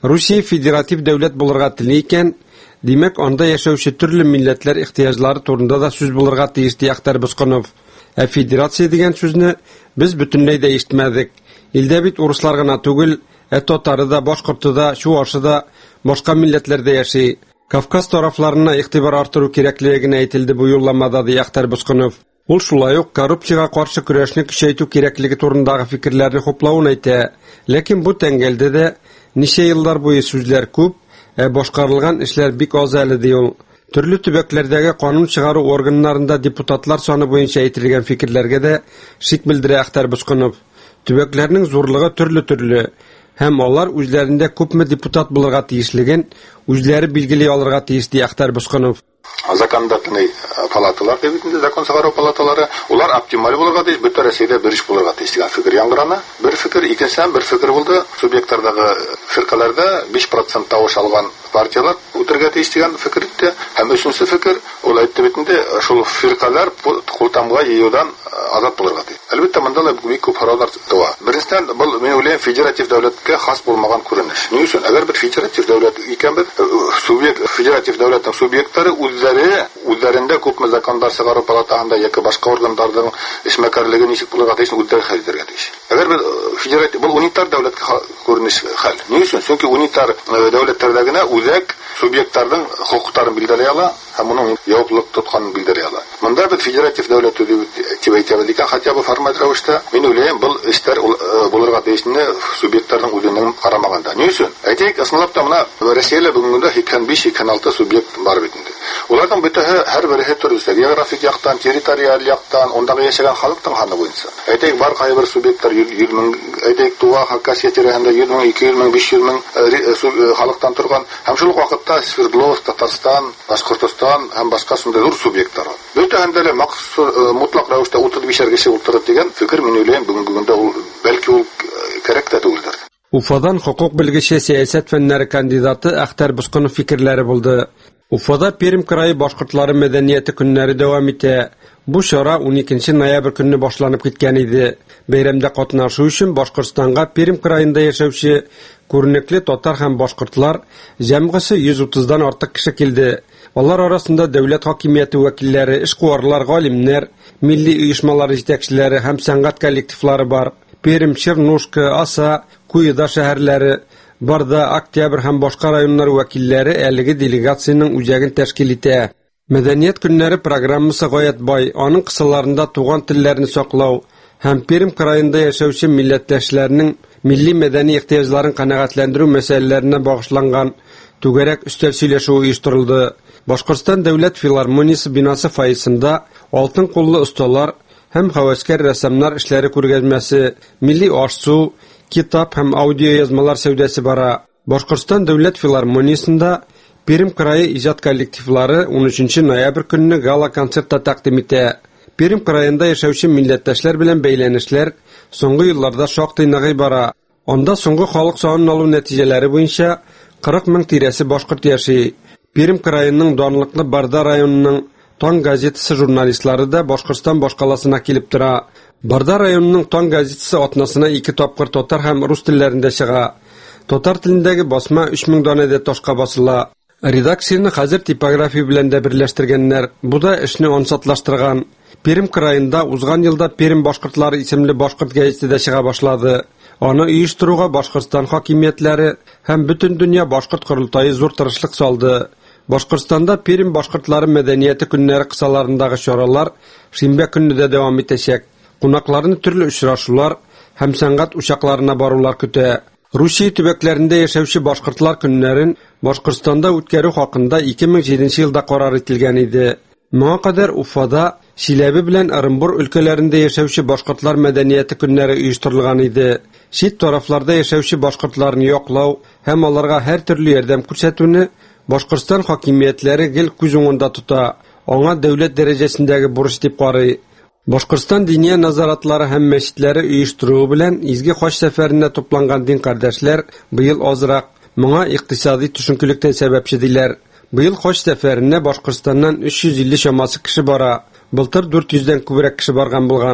Русия федератив дәүләт булырга тели икән, димәк, анда яшәүче төрле милләтләр ихтыяҗлары турында да сүз булырга тиеш ди Әхтәр Босқынов. Ә федерация дигән сүзне без бөтенләй дә ишетмәдек. Илдә бит урыслар гына түгел, ә татары да, башкорты да, чуашы да, башка милләтләрдә яши. Кавказ тарафларына игътибар артыру кирәклегенә әйтелде бу юлламада ди Әхтәр Босқынов. Ул шулай ук коррупциягә каршы көрәшне көчәйтү кирәклеге турындагы фикерләрне хуплавын әйтә. Ләкин бу тәңгәлдә дә ничә еллар буе сүзләр күп, ә башкарылган эшләр бик аз әле ди ул. Төрле төбәкләрдәге канун чыгару органнарында депутатлар саны буенча әйтелгән фикерләргә дә шик белдерә Әхтәр Босқынов. Төбәкләрнең зурлыгы төрле-төрле, һәм алар үзләрендә күпме депутат булырга тиешлеген үзләре билгели алырга тиеш ди Әхтәр Босқынов. Законодательный палаталар дебитинде закон чыгару палаталары улар оптималь булырга тиеш, бөтен Россиядә бериш булырга тиеш дигән фикер яңгырана. Бер фикер, икенчедән бер фикер булды. Субъектлардагы фиркаларда биш процент тавыш алган партиялар үтергә тиеш дигән фикер итте. Һәм өченче фикер, ул әйтте битендә шул фиркалар култамга йыюдан азат булырга тиеш. Әлбәттә, монда да бик күп һораулар туа. Беренчедән, бу мен уйлыйм федератив дәүләткә хас булмаган күренеш. Ни өчен? Әгәр бер федератив дәүләт икән бит, субъект федератив дәүләтнең субъектлары үзләре үзләрендә күпме закондар чыгару палатаһында яки башка органнарның эшмәкәрлеге ничек булырга тиеш, үзләре хәл итәргә тиеш. Әгәр бер федератив бу унитар дәүләткә күренеш хәл. Ни өчен? Чөнки унитар дәүләтләрдә генә үзәк субъектларның хукукларын билдерә ала һәм моның яуаплылык тотканын билдерә ала. Монда бит федератив дәүләт дип әйтәбез икән, хәтта бу формат рәвештә. Мин уйлыйм, бу эшләр булырга тиешне субъектларның үзенең карамаганда. Ни өчен? Әйтик, ысынлап та менә Россиядә бүгенгә икән биш икән алты субъект бар бит инде. Уларның бөтәһе һәр бере төрлесе, географик яктан, территориаль яктан, ондагы яшәгән халыктың ханы буенча. Әйтик, бар кайбер субъектлар йөз мең, әйтик, Туга, Хакасия тирәһендә йөз мең, ике йөз мең, биш йөз мең халыктан торган. Һәм шул вакытта Свердловск, Татарстан, Башкортстан һәм башка шундый зур субъектлар. Бөтәһендә дә мутлак рәвештә утыз биш кеше утырып дигән фикер мин уйлыйм, бүгенгә ул бәлки ул кирәк тә түгелдер. Уфадан хукук белгече сәясәт фәннәре кандидаты Әхтәр Босқынов фикерләре булды. Уфада Пермь крае башкортлары мәдәнияте көннәре дәвам итә. Бу чара уникенче ноябрь көнне башланып киткән иде. Бәйрәмдә катнашу өчен Башкортстанга Пермь краенда яшәүче күренекле татар һәм башкортлар җәмгысе йөз утыздан артык кеше килде. Алар арасында дәүләт хакимияте вәкилләре, эшкуарлар, галимнәр, милли оешмалар җитәкчеләре һәм сәнгать коллективлары бар. Пермь, Чернушка, Аса, Куйда шәһәрләре, Барда, Октябрь һәм башка районнар вәкилләре әлеге делегацияның үзәген тәшкил итә. Мәдәният көннәре программасы гаять бай, аның кысаларында туган телләрне саклау һәм Пермь краенда яшәүче милләттәшләрнең милли мәдәни ихтыяҗларын канәгатьләндерү мәсьәләләренә багышланган түгәрәк өстәл сөйләшү оештырылды. Башкортстан дәүләт филармониясе бинасы фойесында алтын куллы осталар һәм хәвәскәр рәссамнар эшләре күргәзмәсе, милли аш-су, китап һәм аудио язмалар сәүдәсе бара. Башкортстан дәүләт филармониясендә Пермь крае иҗат коллективлары унөченче ноябрь көнне гала концертта тәкъдим итә. Пермь краенда яшәүче милләттәшләр белән бәйләнешләр соңгы елларда шактый ныгый бара. Анда соңгы халык санын алу нәтиҗәләре буенча кырык мең тирәсе башкорт яши. Пермь краеның данлыклы Барда районының Таң газетасы журналистлары да Башкортстан башкаласына килеп тора. Барда районының Таң газетасы атнасына ике тапкыр татар һәм рус телләрендә чыга. Татар телендәге басма өч мең данәдә ташка басыла. Редакцияны хәзер типография белән дә берләштергәннәр. Бу да эшне ансатлаштырган. Пермь краенда узган елда Пермь башкортлары исемле башкорт газетасы да чыга башлады. Аны оештыруга Башкортстан хакимиятләре һәм бөтен дөнья башкорт курултайы зур тырышлык салды. Башкортстанда Пермь башкортлары мәдәнияте көннәре кысаларындагы чаралар шимбә көнне дә дәвам итәчәк. Кунакларны төрле очрашулар һәм сәнгать учакларына барулар көтә. Русия төбәкләрендә яшәүче башкортлар көннәрен Башкортстанда үткәрү хакында ике мең җиденче елда карар ителгән иде. Моңа кадәр Уфада, Чиләбе белән Орынбур өлкәләрендә яшәүче башкортлар мәдәнияте көннәре оештырылган иде. Чит тарафларда яшәүче башкортларны яклау һәм аларга һәр төрле ярдәм күрсәтүне Башкортстан хакимиятләре гел күз уңында тота. Аңа дәүләт дәрәҗәсендәге бурыч дип карый. Башкортстан диния назаратлары һәм мәчетләре оештыруы белән изге хаҗ сәфәренә тупланган дин кардәшләр быел азрак. Моңа икътисади төшенкелек тә сәбәпче диләр. Быел хаҗ сәфәренә Башкортстаннан өч йөз илле чамасы кеше бара. Былтыр дүрт йөздән күбрәк кеше барган булган.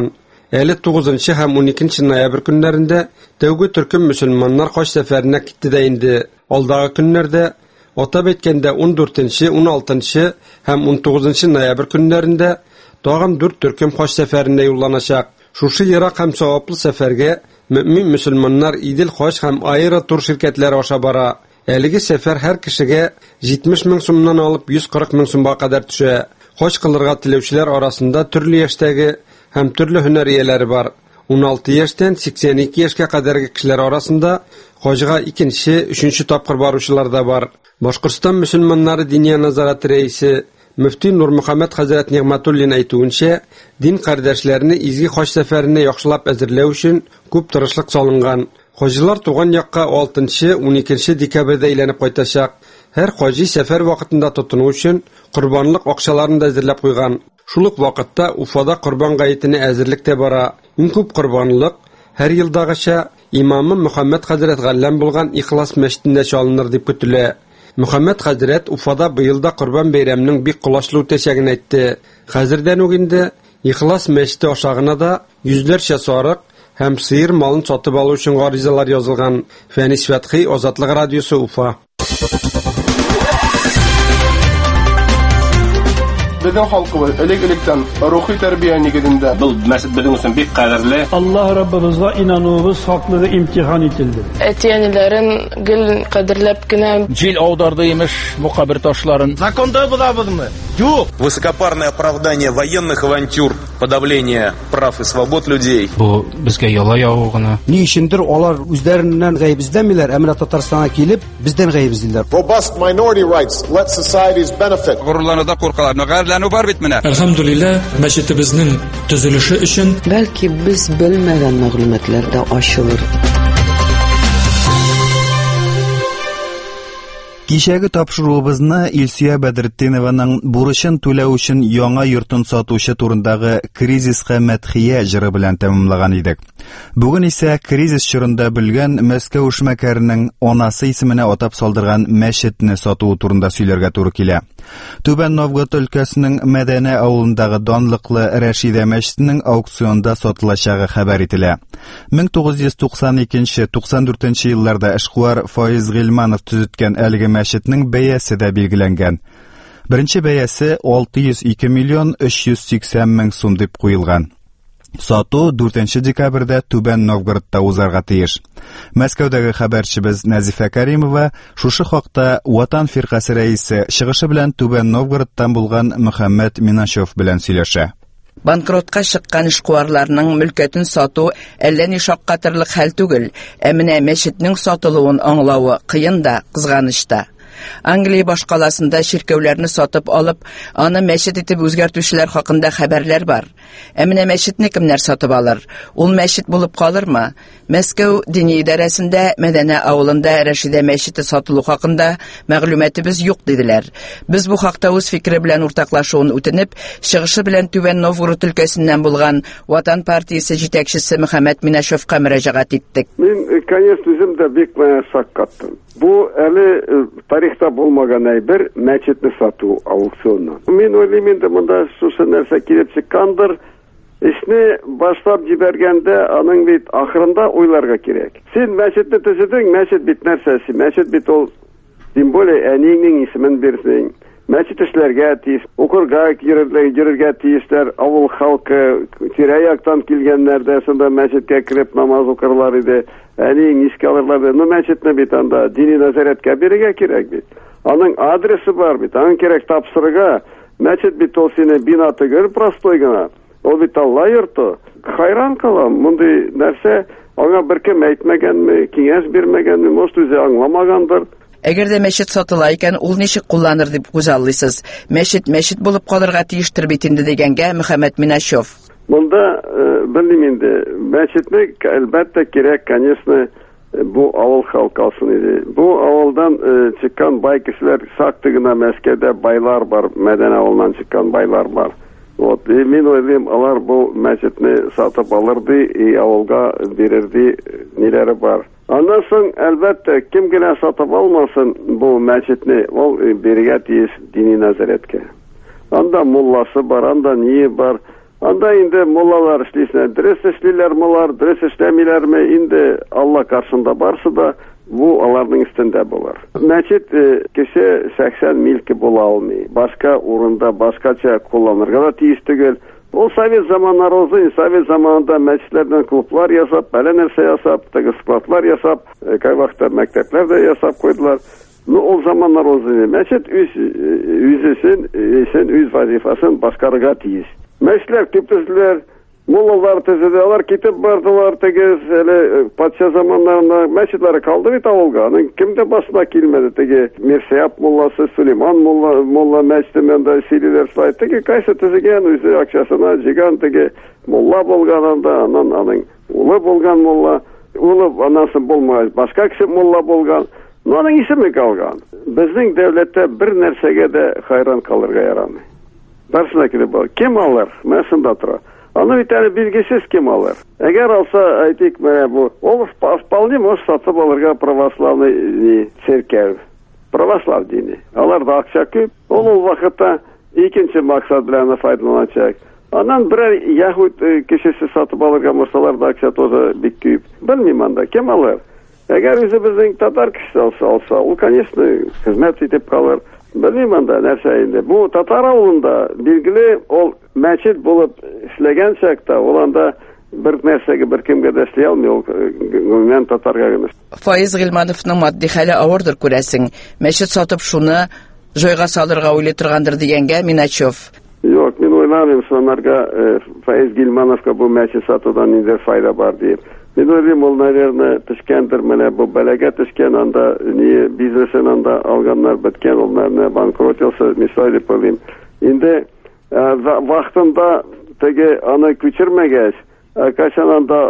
Әле тугызынчы һәм уникенче ноябрь көннәрендә тәүге төркем мөселманнар хаҗ сәфәренә китте дә инде. Алдагы көннәрдә, атап әйткәндә он дүртенче, он алтынчы һәм он тугызынчы ноябрь көннәрендә тагын дүрт төркем хаҗ сәфәренә юлланачак. Шушы ерак һәм саваплы сәфәргә мөэмин мөселманнар Идел хаҗ һәм аэро тур ширкәтләре аша бара. Әлеге сәфәр һәр кешегә җитмеш мең сумнан алып йөз кырык мең сумга кадәр төшә. Хаҗ кылырга теләүчеләр арасында төрле яшьтәге һәм төрле һөнәр ияләре бар. он алты яшьтән сиксән ике яшькә кадәрге кешеләр арасында хаҗга икенче, өченче тапкыр баручылар да бар. Башкортстан мөселманнары диния назараты рәисе Мөфти Нурмөхәммәд хәзрәт Нигъмәтуллин әйтүенчә, дин кардәшләрне изге хаҗ сәфәренә яхшылап әзерләү өчен күп тырышлык салынган. Хаҗилар туган якка алтынчы, уникенче декабрьдә әйләнеп кайтачак. Һәр хаҗи сәфәр вакытында тотыну өчен корбанлык акчаларын да әзерләп куйган. Шул ук вакытта Уфада корбан гаетенә әзерлек тә бара. Иң күп корбанлык һәр елдагыча имамы Мөхәммәд хәзрәт Галлам булган Ихлас мәчетендә чалыныр дип көтелә. Мөхәммәд хәзрәт Уфада быелда Корбан бәйрәменең бик кулачлы үтәчәген әйтте. Хәзердән үк инде Ихлас мәчете ашагына да йөзләрчә сарык һәм сыер малын сатып алу өчен гаризалар язылган. Фәнис Фәтхи, Азатлык радиосы, Уфа. Безнең халкыбыз элек-электән рухи тәрбия нигезендә. Бу мәсҗид безнең өчен бик кадерле. Аллаһ Раббыбызга инануыбыз факлы имтихан ителде. Әтиәниләрен гел кадерләп кенә җил аударды имеш бу кабер ташларын. Законда булабызмы? Юк. Высокопарное оправдание военных авантюр, подавление прав и свобод людей. Бу безгә яла ягу гына. Ни өчендер алар үзләреннән гаеп эзләмиләр, әмма Татарстанга килеп бездән гаеп эзлиләр. Robust minority rights let societies benefit. Горурлануда куркалар, нәгәрләнү бар бит менә. Әлхәмдүлилләh, мәчетебезнең төзелеше өчен бәлки без белмәгән мәгълүматлар да ачылыр. Кичәге тапшыруыбызны Илсөя Бәдретдинованың бурычын түләү өчен яңа йортын сатучы турындагы кризиска мәдхия җыры белән тәмамлаган идек. Бүген исә кризис чорында белгән Мәскәү эшмәкәренең анасы исеменә атап салдырган мәчетне сатуы турында сөйләргә туры килә. Түбән Новгород өлкәсенең Мәдәнә авылындагы данлыклы Рәшидә мәчетенең аукционда сатылачагы хәбәр ителә. мең тугыз йөз туксан икенче - туксан дүртенче елларда эшкуар Фаиз Гыйльманов төзеткән әлеге мәчетнең бәясе дә билгеләнгән. Беренче бәясе алты йөз ике миллион өч йөз сиксән мең сум дип куелган. Сату дүртенче декабрьдә Түбән Новгородта узарга тиеш. Мәскәүдәге хәбәрчебез Назифа Кәримова шушы хакта Ватан фиркасы рәисе чыгышы белән Түбән Новгородтан булган Мөхәммәд Минашев белән сөйләшә. Банкротка чыккан эшкуарларның мөлкәтен сату әллә ни шаккатырлык хәл түгел, ә менә мәчетнең сатылуын аңлавы кыен да, кызганыч та. Англия башкаласында ширкәүләрне сатып алып, аны мәчет итеп үзгәртүчеләр хакында хәбәрләр бар. Ә менә мәчетне кемнәр сатып алыр? Ул мәчет булып калырмы? Мәскәү дини идарәсендә Мәдәнә авылында Рәшидә мәчете сатылу хакында мәгълүматыбыз юк диделәр. Без бу хакта үз фикере белән уртаклашуын үтенеп, чыгышы белән Түбән Новгород өлкәсеннән булган Ватан партиясе җитәкчесе Мөхәммәд Минашевка мөрәҗәгать иттек. Мин, конечно, үзем дә бик шак каттым. Бу әле тарихта булмаган әйбер мәчетне сату аукционнан. Мин уйлыйм инде монда шушы нәрсә килеп чыккандыр. Эшне башлап җибәргәндә аның бит ахырында уйларга кирәк. Син мәчетне төзедең, мәчет бит нәрсәсе? Мәчет бит ул тем более әнинең исемен бирсең. Мәчет эшләргә тиеш, укырга йөрергә тиешләр, авыл халкы, тирә-яктан килгәннәр дә шунда мәчеткә кирип намаз укырлар иде. Әниң искә алырлар. Ну мәчетне бит анда дини назараткә бирергә кирәк бит. Аның адресы бар бит, аның кирәк тапсырырга. Мәчет бит ул сине бина түгел, простой гына. Ул бит Алла йорты. Хайран калам, мондый нәрсә аңа беркем әйтмәгәнме, киңәш бирмәгәнме, может үзе аңламагандыр. Әгәр дә мәчет сатыла икән, ул ничек кулланыр дип күзаллыйсыз? Мәчет мәчет булып калырга тиештер бит инде дигәнгә Мөхәммәд Минашев. Монда белмим инде, мәчетне әлбәттә кирәк, конечно, бу авыл халкы алсын иде. Бу авылдан чыккан бай кешеләр шактый гына Мәскәүдә байлар бар, Мәдәнә авылыннан чыккан байлар бар. Вот, и мин уйлыйм, алар бу мәчетне сатып алырды, и авылга бирерди, ниләре бар. Андан соң, әлбәттә, кем генә сатып алмасын бу мәчетне, ул бирергә тиеш дини назараткә. Анда мулласы бар, анда ние бар, Анда инде муллалар эшлисен, дөрес эшлиләр муллар, дөрес эшләмиләрме, инде Алла каршында барсы да бу аларның өстендә булыр. Мәчет кеше сәксән милки була алмый. Башка урында башкача кулланырга да тиеш түгел. Ул совет заманнары узын, совет заманында мәчетләрдән клублар ясап, бәлә нәрсә ясап, теге складлар ясап, кай вакытта мәктәпләр дә ясап куйдылар. Ну, ул заманнар узын. Мәчет үз үзесен, өсен үз вазифасын башкарырга тиеш. Мәчетләр төптүзләр, муллалар төзеделәр, китеп бардылар, теге әле патша заманнарында мәчетләр калды бит авылга. Аның кимдә башына килмәде, теге Мирсәяп мулласы, Сулейман мулла, мулла мәчетендә дә силиләр слай. Теге кайсы төзегән үзе акчасына җигән, теге мулла булганында, аннан аның улы булган мулла, улы анасы булмаган, башка кеше мулла булган. Но аның исеме калган. Безнең дәүләттә бер нәрсәгә дә хайран калырга ярамый. Барсына килеп бар. Кем алыр? Мәсендә тора. Аны бит әле билгесез кем алыр. Әгәр алса, әйтик, менә бу, ул вполне может сатып алырга православный церковь, православ дине. Аларда акча күп. Ул ул вакытта икенче максат белән файдаланачак. Аннан бер яһуд кешесе сатып алырга морсалар да акча тоже бик күп. Белмим анда кем алыр. Әгәр үзебезнең татар кешесе алса, алса, ул, конечно, хезмәт итеп калыр. Белмим анда нәрсә инде. Бу татар авылында билгеле ул мәчет булып эшләгән чакта, ул анда бер нәрсәгә бер кемгә дә эшли алмый, ул гомумән татарга гына. Фаиз Гыйльмановның матди хәле авырдыр күрәсең. Мәчет сатып шуны җайга салырга уйлый торгандыр дигәнгә Миначев. Юк, мин уйламыйм, сонарга Фаиз Гыйльмановка бу мәчет сатудан инде файда бар дип. Мин уйлыйм, ул, наверное, төшкәндер, менә бу бәләгә төшкән, анда не бизнесен анда алганнар беткән, ул, наверное, банкротился, мисал дип уйлыйм. Инде вакытында теге аны күчермәгәч, кайчан анда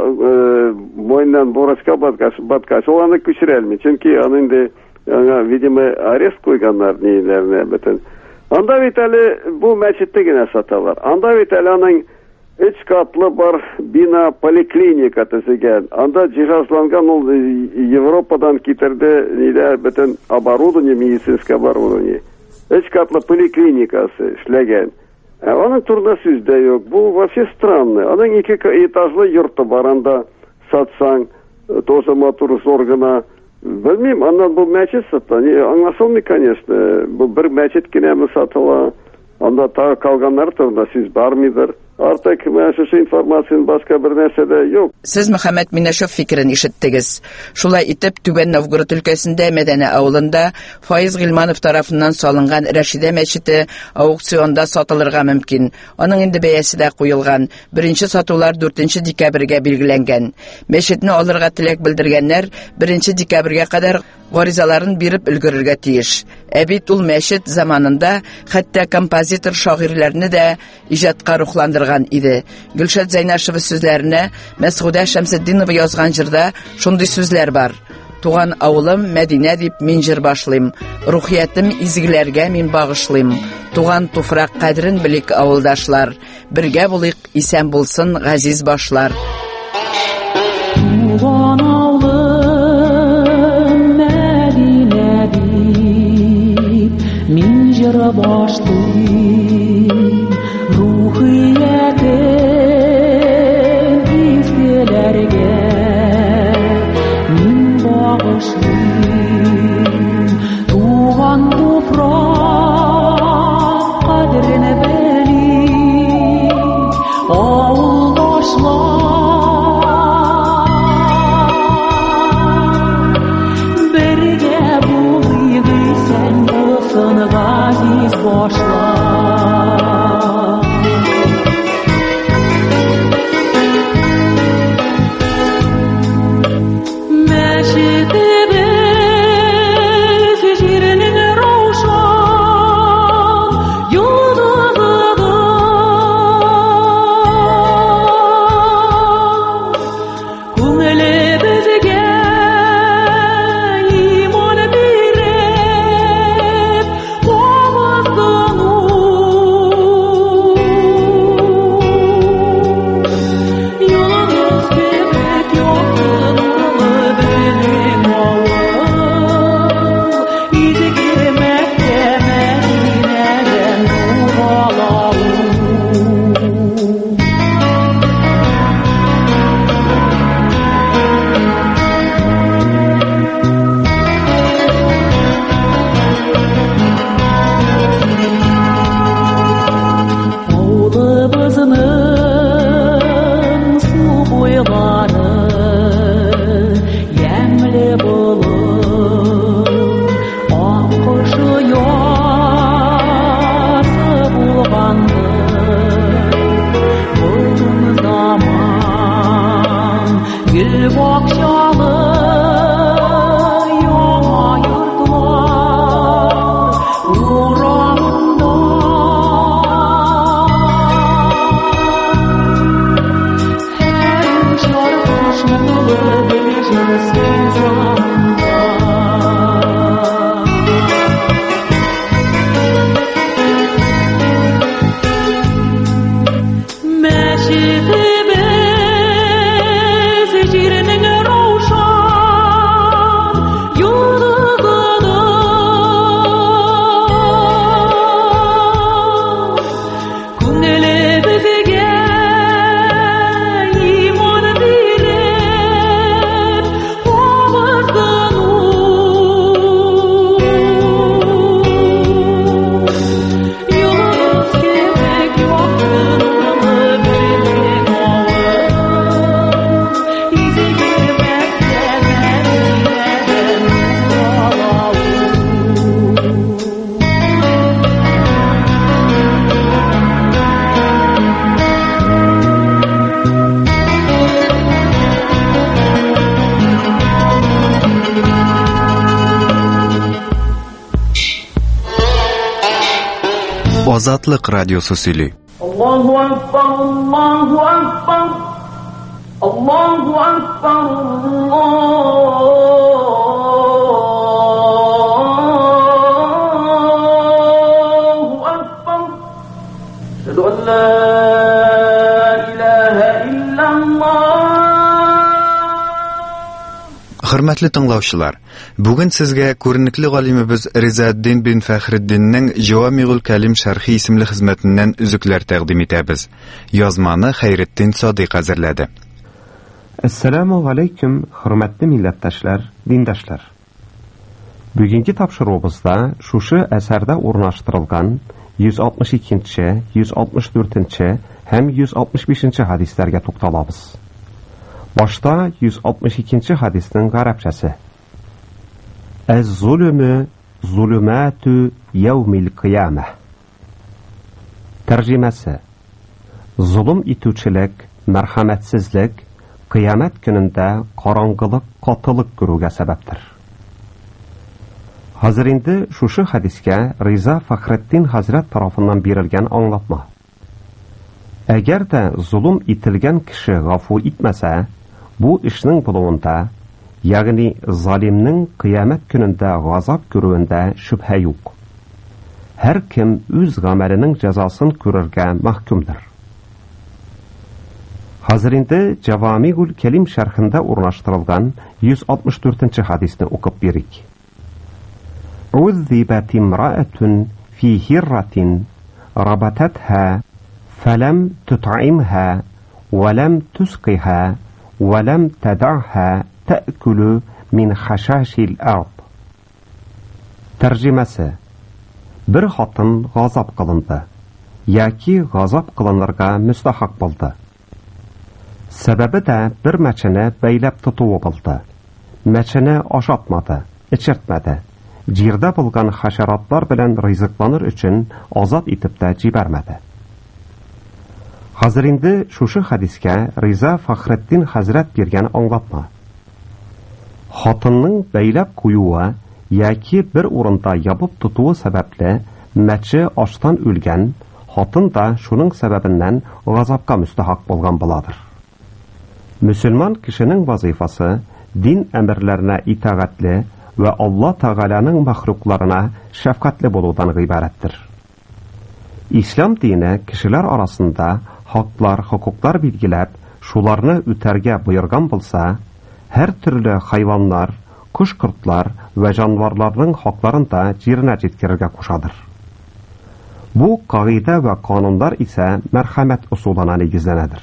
мойннан бурычка баткач, баткач, ул аны күчерә алмый, чөнки аны инде, видимо, арест куйганнар ниләрне бөтен. Анда бит әле бу мәчетте генә саталар. Анда бит әле аның Üç katlı бар bina poliklinika төзегән. Анда җиһазланган ул Европадан китерде ниләр бөтен оборудование, медицинское оборудование. Üç katlı поликлиникасы эшләгән. Ә аның турында сүз дә юк. Бу вообще странно. Аның ике этажлы йорты бар, анда сатсаң, тоже матур зур гына. Белмим, аннан бу мәчет сата. Аңлашылмый, конечно. Бу бер мәчет кенәме сатыла. Анда тагы калганнар турында сүз бармыйдыр. Артык мәшәш информациян башка бер нәрсә дә юк. Сез Мөхәммәд Минашев фикерен ишеттегез. Шулай итеп, Түбән Новгород өлкәсендә Мәдәнә авылында Фаиз Гыйльманов тарафыннан салынган Рәшидә мәчете аукционда сатылырга мөмкин. Аның инде бәясе дә куелган. Беренче сатулар дүртенче декабрьгә билгеләнгән. Мәчетне алырга теләк белдергәннәр беренче декабрьгә кадәр гаризаларын биреп өлгерергә тиеш. Ә бит ул мәчет заманында хәтта композитор шагыйрьләрне дә иҗатка рухландырган иде. Гөлшат Зәйнәшева сүзләренә Мәсгудә Шәмсетдинова язган җырда шундый сүзләр бар. Туган авылым Мәдинә дип мин җыр башлыйм. Рухиятым изгеләргә мин багышлыйм. Туган туфрак кадерен белик авылдашлар. Бергә булыйк, исән булсын газиз башлар. Туган авылым Мәдинә дип мин җыр башлыйм. Рухиятым изгеләргә мин багышлыйм. Туган туфрак кадерен белик авылдашлар. Бергә булыйк, исән булсын газиз башлар. Мәчетебез Азатлык радиосы сөйли. Аллаху акбар, Аллаху акбар. Аллаху акбар. Аллаху акбар. Ашһаду ан ла илаха иллаллах. Хөрмәтле тыңлаучылар, бүген сезгә күренекле галимебез Ризаэддин бин Фәхреддиннең Җавамигул Калим шәрхи исемле хезмәтеннән үзекләр тәкъдим итәбез. Язманы Хәйретдин Садыйк әзерләде. Ассаламу алейкум, хөрмәтле милләттәшләр, диндәшләр. Бүгенге тапшыруыбызда шушы әсәрдә урнаштырылган йөз алтмыш икенче, йөз алтмыш дүртенче һәм йөз алтмыш бишенче хадисләргә тукталабыз. Башта йөз алтмыш икенче хадисның гарәпчәсе. Әз-зулму зулумату яумил қияма. Тәрҗемәсе. Зулым итүчелек, мәрхәмәтсезлек кыямәт көнендә караңгылык, катылык күрүгә сәбәптер. Хәзер инде шушы хадискә Риза Фәхретдин хәзрәт тарафыннан бирелгән аңлатма. Әгәр дә зулым ителгән кеше гафу итмәсә, бу эшнең булуында, ягъни залимның кыямәт көнендә газап күрүендә шөбһә юк. Һәр кем үз гамәленең җәзасын күрергә мәхкүмдер. Хәзер инде Җавамигул Калим шәрхендә урнаштырылган йөз алтмыш дүртенче хадисны укып бирик. Уҙибат имраатун фи хирратин рабататха фалам тут'имха валам тусқиха валам тад'ха тәкүлү мин хашашил ард. Тәрҗемәсе. Бер хатын газап кылынды, яки газап кылынырга мөстәхак булды. Сәбәбе дә бер мәчене бәйләп тотуы булды. Мәчене ашатмады, эчертмәде. Җирдә булган хашаратлар белән ризыкланыр өчен азат итеп тә җибәрмәде. Хәзер инде шушы хадискә Риза Фәхретдин хәзрәт биргән аңлатма. Хатынның бәйләп куюы яки бер урында ябып тотуы сәбәпле мәче аштан үлгән, хатын да шуның сәбәбеннән газапка мөстәхак булган буладыр. Мөселман кешенең вазифасы дин әмерләренә итагатьле ва Алла Тәгаләнең мәхлукларына шәфкатьле булудан гыйбарәттер. Ислам дине кешеләр арасында хаклар, хукуклар билгеләп, шуларны үтәргә буйырган булса, һәр төрле хайваннар, кош-кортлар ва җанварларның хакларын да җиренә җиткерергә кушадыр. Бу кагыйдә ва кануннар исә мәрхәмәт усулына нигезләнәдер.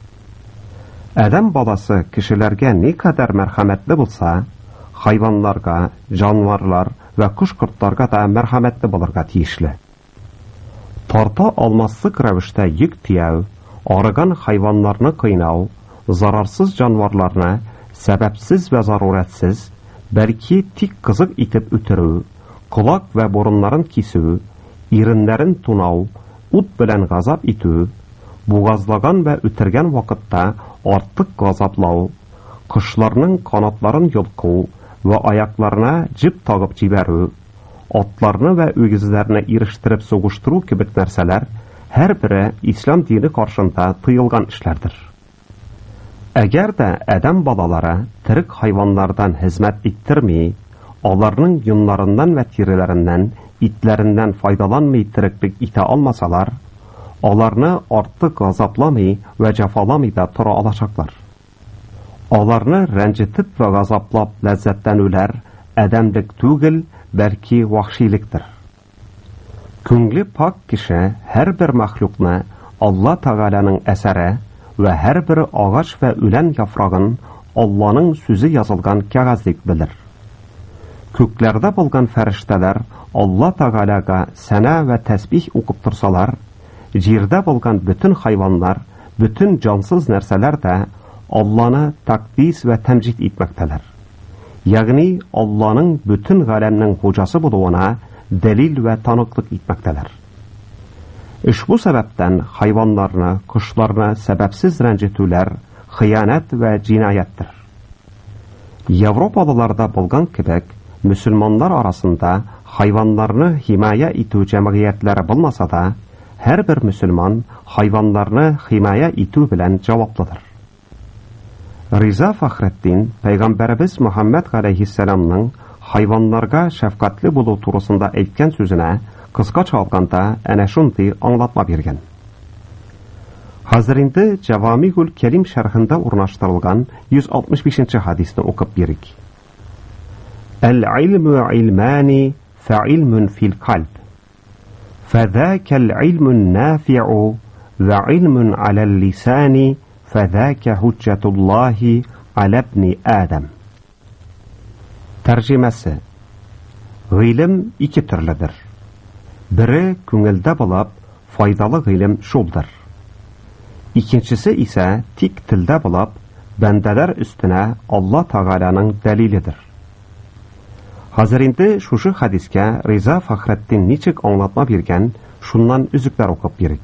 Адам баласы кешеләргә никадәр мәрхәмәтле булса, хайванларга, җанварлар ва кош-кортларга да мәрхәмәтле булырга тиешле. Тарта алмаслык рәвештә йөк тияү, арыган хайванларны кыйнау, зарарсыз җанварларны сәбәпсез вә зарурәтсез, бәлки тик кызык итеп үтерү, колак вә борыннарын кисү, иреннәрен тунау, ут белән газап итү, бугазлаган вә үтергән вакытта артык газаплау, кошларның канатларын йолку ва аякларына җип тагып җибәрү, атларны ва үгезләрне ирештереп сугыштыру кебек нәрсәләр һәр бере ислам дине каршында тыелган эшләрдер. Әгәр дә адам балалары терек хайваннардан хезмәт иттерми, аларның йоннарыннан ва тиреләреннән, итләреннән файдаланмый тереклек итә алмасалар, аларны артык газапламый ва җәфаламый да тора алачаклар. Аларны рәнҗетеп ва газаплап ләззәтләнүләр адәмлек түгел, бәлки вахшилектер. Күңле пак кеше һәр бер мәхлукны Алла Тәгаләнең әсәре ва һәр бер агач ва үлән яфрагын Алланың сүзе язылган кәгазьлек белер. Күкләрдә булган фәрештәләр Алла Тәгаләгә сана ва тәсбих укып торсалар, җирдә булган бөтен хайваннар, бөтен җансыз нәрсәләр дә Алланы тақдис ва тәмҗид итмәктәләр. Ягъни Алланың бөтен галәмнең хуҗасы булуына дәлил ва таныклык итмәктәләр. Ушбу сәбәптән хайваннарны, кошларны сәбәпсез рәнҗетүләр хыянат ва җинаяттыр. Европалыларда булган кебек, мөселманнар арасында хайваннарны химая итү җәмгыятьләре булмаса да, һәрбер мөселман хайваннарны химая итү белән җаваплыдыр. Риза Фахретдин Пәйгамбәрбез Мөхәммәд галәйһиссәламның хайваннарга шәфкатьле булу турысында әйткән сүзенә кыскача алганда әнә шундый аңлатма биргән. Хәзер инде Җавамигул Кәлим шәрхендә урнаштырылган йөз алтмыш бишенче хадисны укып бирик. Әл-илму илмани фa'ilmun fil qalb. فذاك العلم النافع وعلم على اللسان فذاك حجة الله على ابن آدم. Тәрҗемәсе. Гыйлем ике төрледер. Бире күңелдә булып, файдалы гыйлем шулдыр. Икенчесе исә тик телдә булып, бәндәләр өстенә Алла Тәгаланың дәлиледер. Хәзер инде шушы хадискә Риза Фахретдин ничек аңлатма биргән, шуннан үзекләр укып бирик.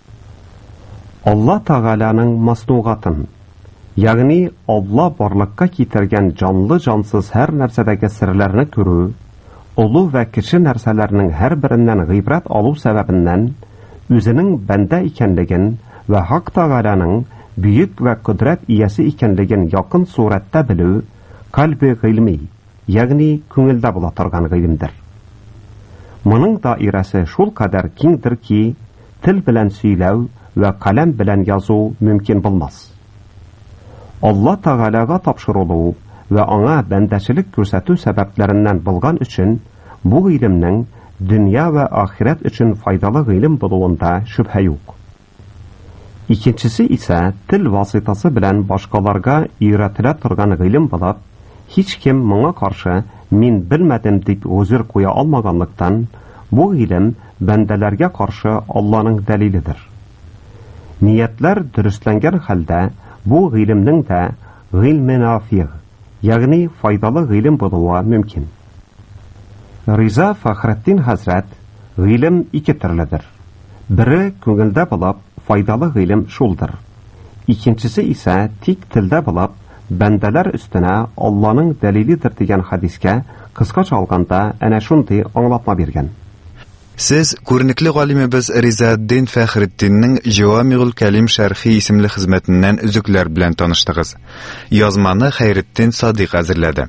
Алла Тәгаланың маслугатын, ягъни Алла барлыкка китергән җанлы-җансыз һәр нәрсәдәге серләрне күрү, олы вә кече нәрсәләрнең һәрбереннән гыйбрәт алу сәбәбеннән үзенең бәндә икәнлеген вә Хак Тәгаланың бүйек вә құдрәт иясе икәнлеген якын сурәттә белү калби гыйлми, ягъни күңелдә була торган гыйлемдер. Моның даирәсе шул кадәр киңдер ки, тел белән сөйләү вә каләм белән язу мөмкин булмас. Алла Тәгалага тапшырылу вә аңа бәндәчелек күрсәтү сәбәпләреннән булган өчен бу гыйлемнең дөнья вә ахирәт өчен файдалы гыйлем булуында шөбһә юк. Икенчесе исә тел васитасы белән башкаларга өйрәтелә торган гыйлем булып, һич кем моңа каршы мин белмәдем дип гозер куя алмаганлыктан, бу гыйлем бәндәләргә каршы Алланың дәлиледер. Ниятләр дөрестләнгән хәлдә, бу гыйлемнең дә гыйлме нафи, ягъни файдалы гыйлем булуы мөмкин. Риза Фахретдин хәзрәт гыйлем ике төрледер. Бире күңелдә булып, файдалы гыйлем шулдыр. Икенчесе исә тик телдә булып, бәндәләр өстенә Алланың дәлиледер дигән хадискә кыскача алганда әнә шундый аңлатма биргән. Сез күренекле галимебез Ризаэддин Фәхретдиннең Җавамигул Кәлим шәрхи исемле хезмәтеннән үзекләр белән таныштыгыз. Язманы Хәйретдин Садыйк әзерләде.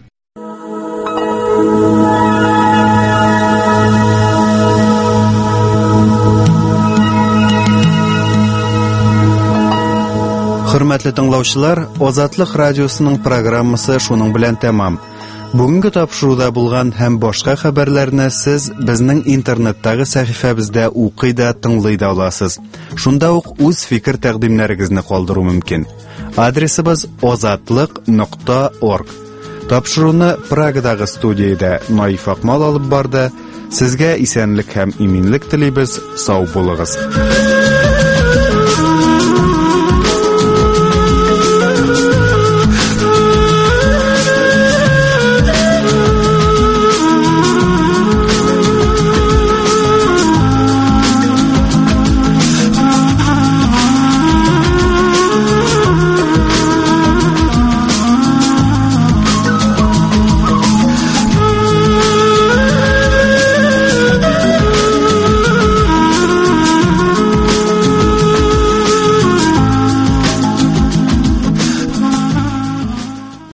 Хөрмәтле тыңлаучылар, Азатлык радиосының программасы шуның белән тәмам. Бүгенге тапшыруда булган һәм башка хәбәрләрне сез безнең интернеттагы сәхифәбездә укый да, тыңлый да аласыз. Шунда ук үз фикер тәкъдимнәрегезне калдыру мөмкин. Адресыбыз азатлык нокта орг. Тапшыруны Прагадагы студиядә Наиф Акмал алып барды. Сезгә исәнлек һәм иминлек телибез. Сау булыгыз.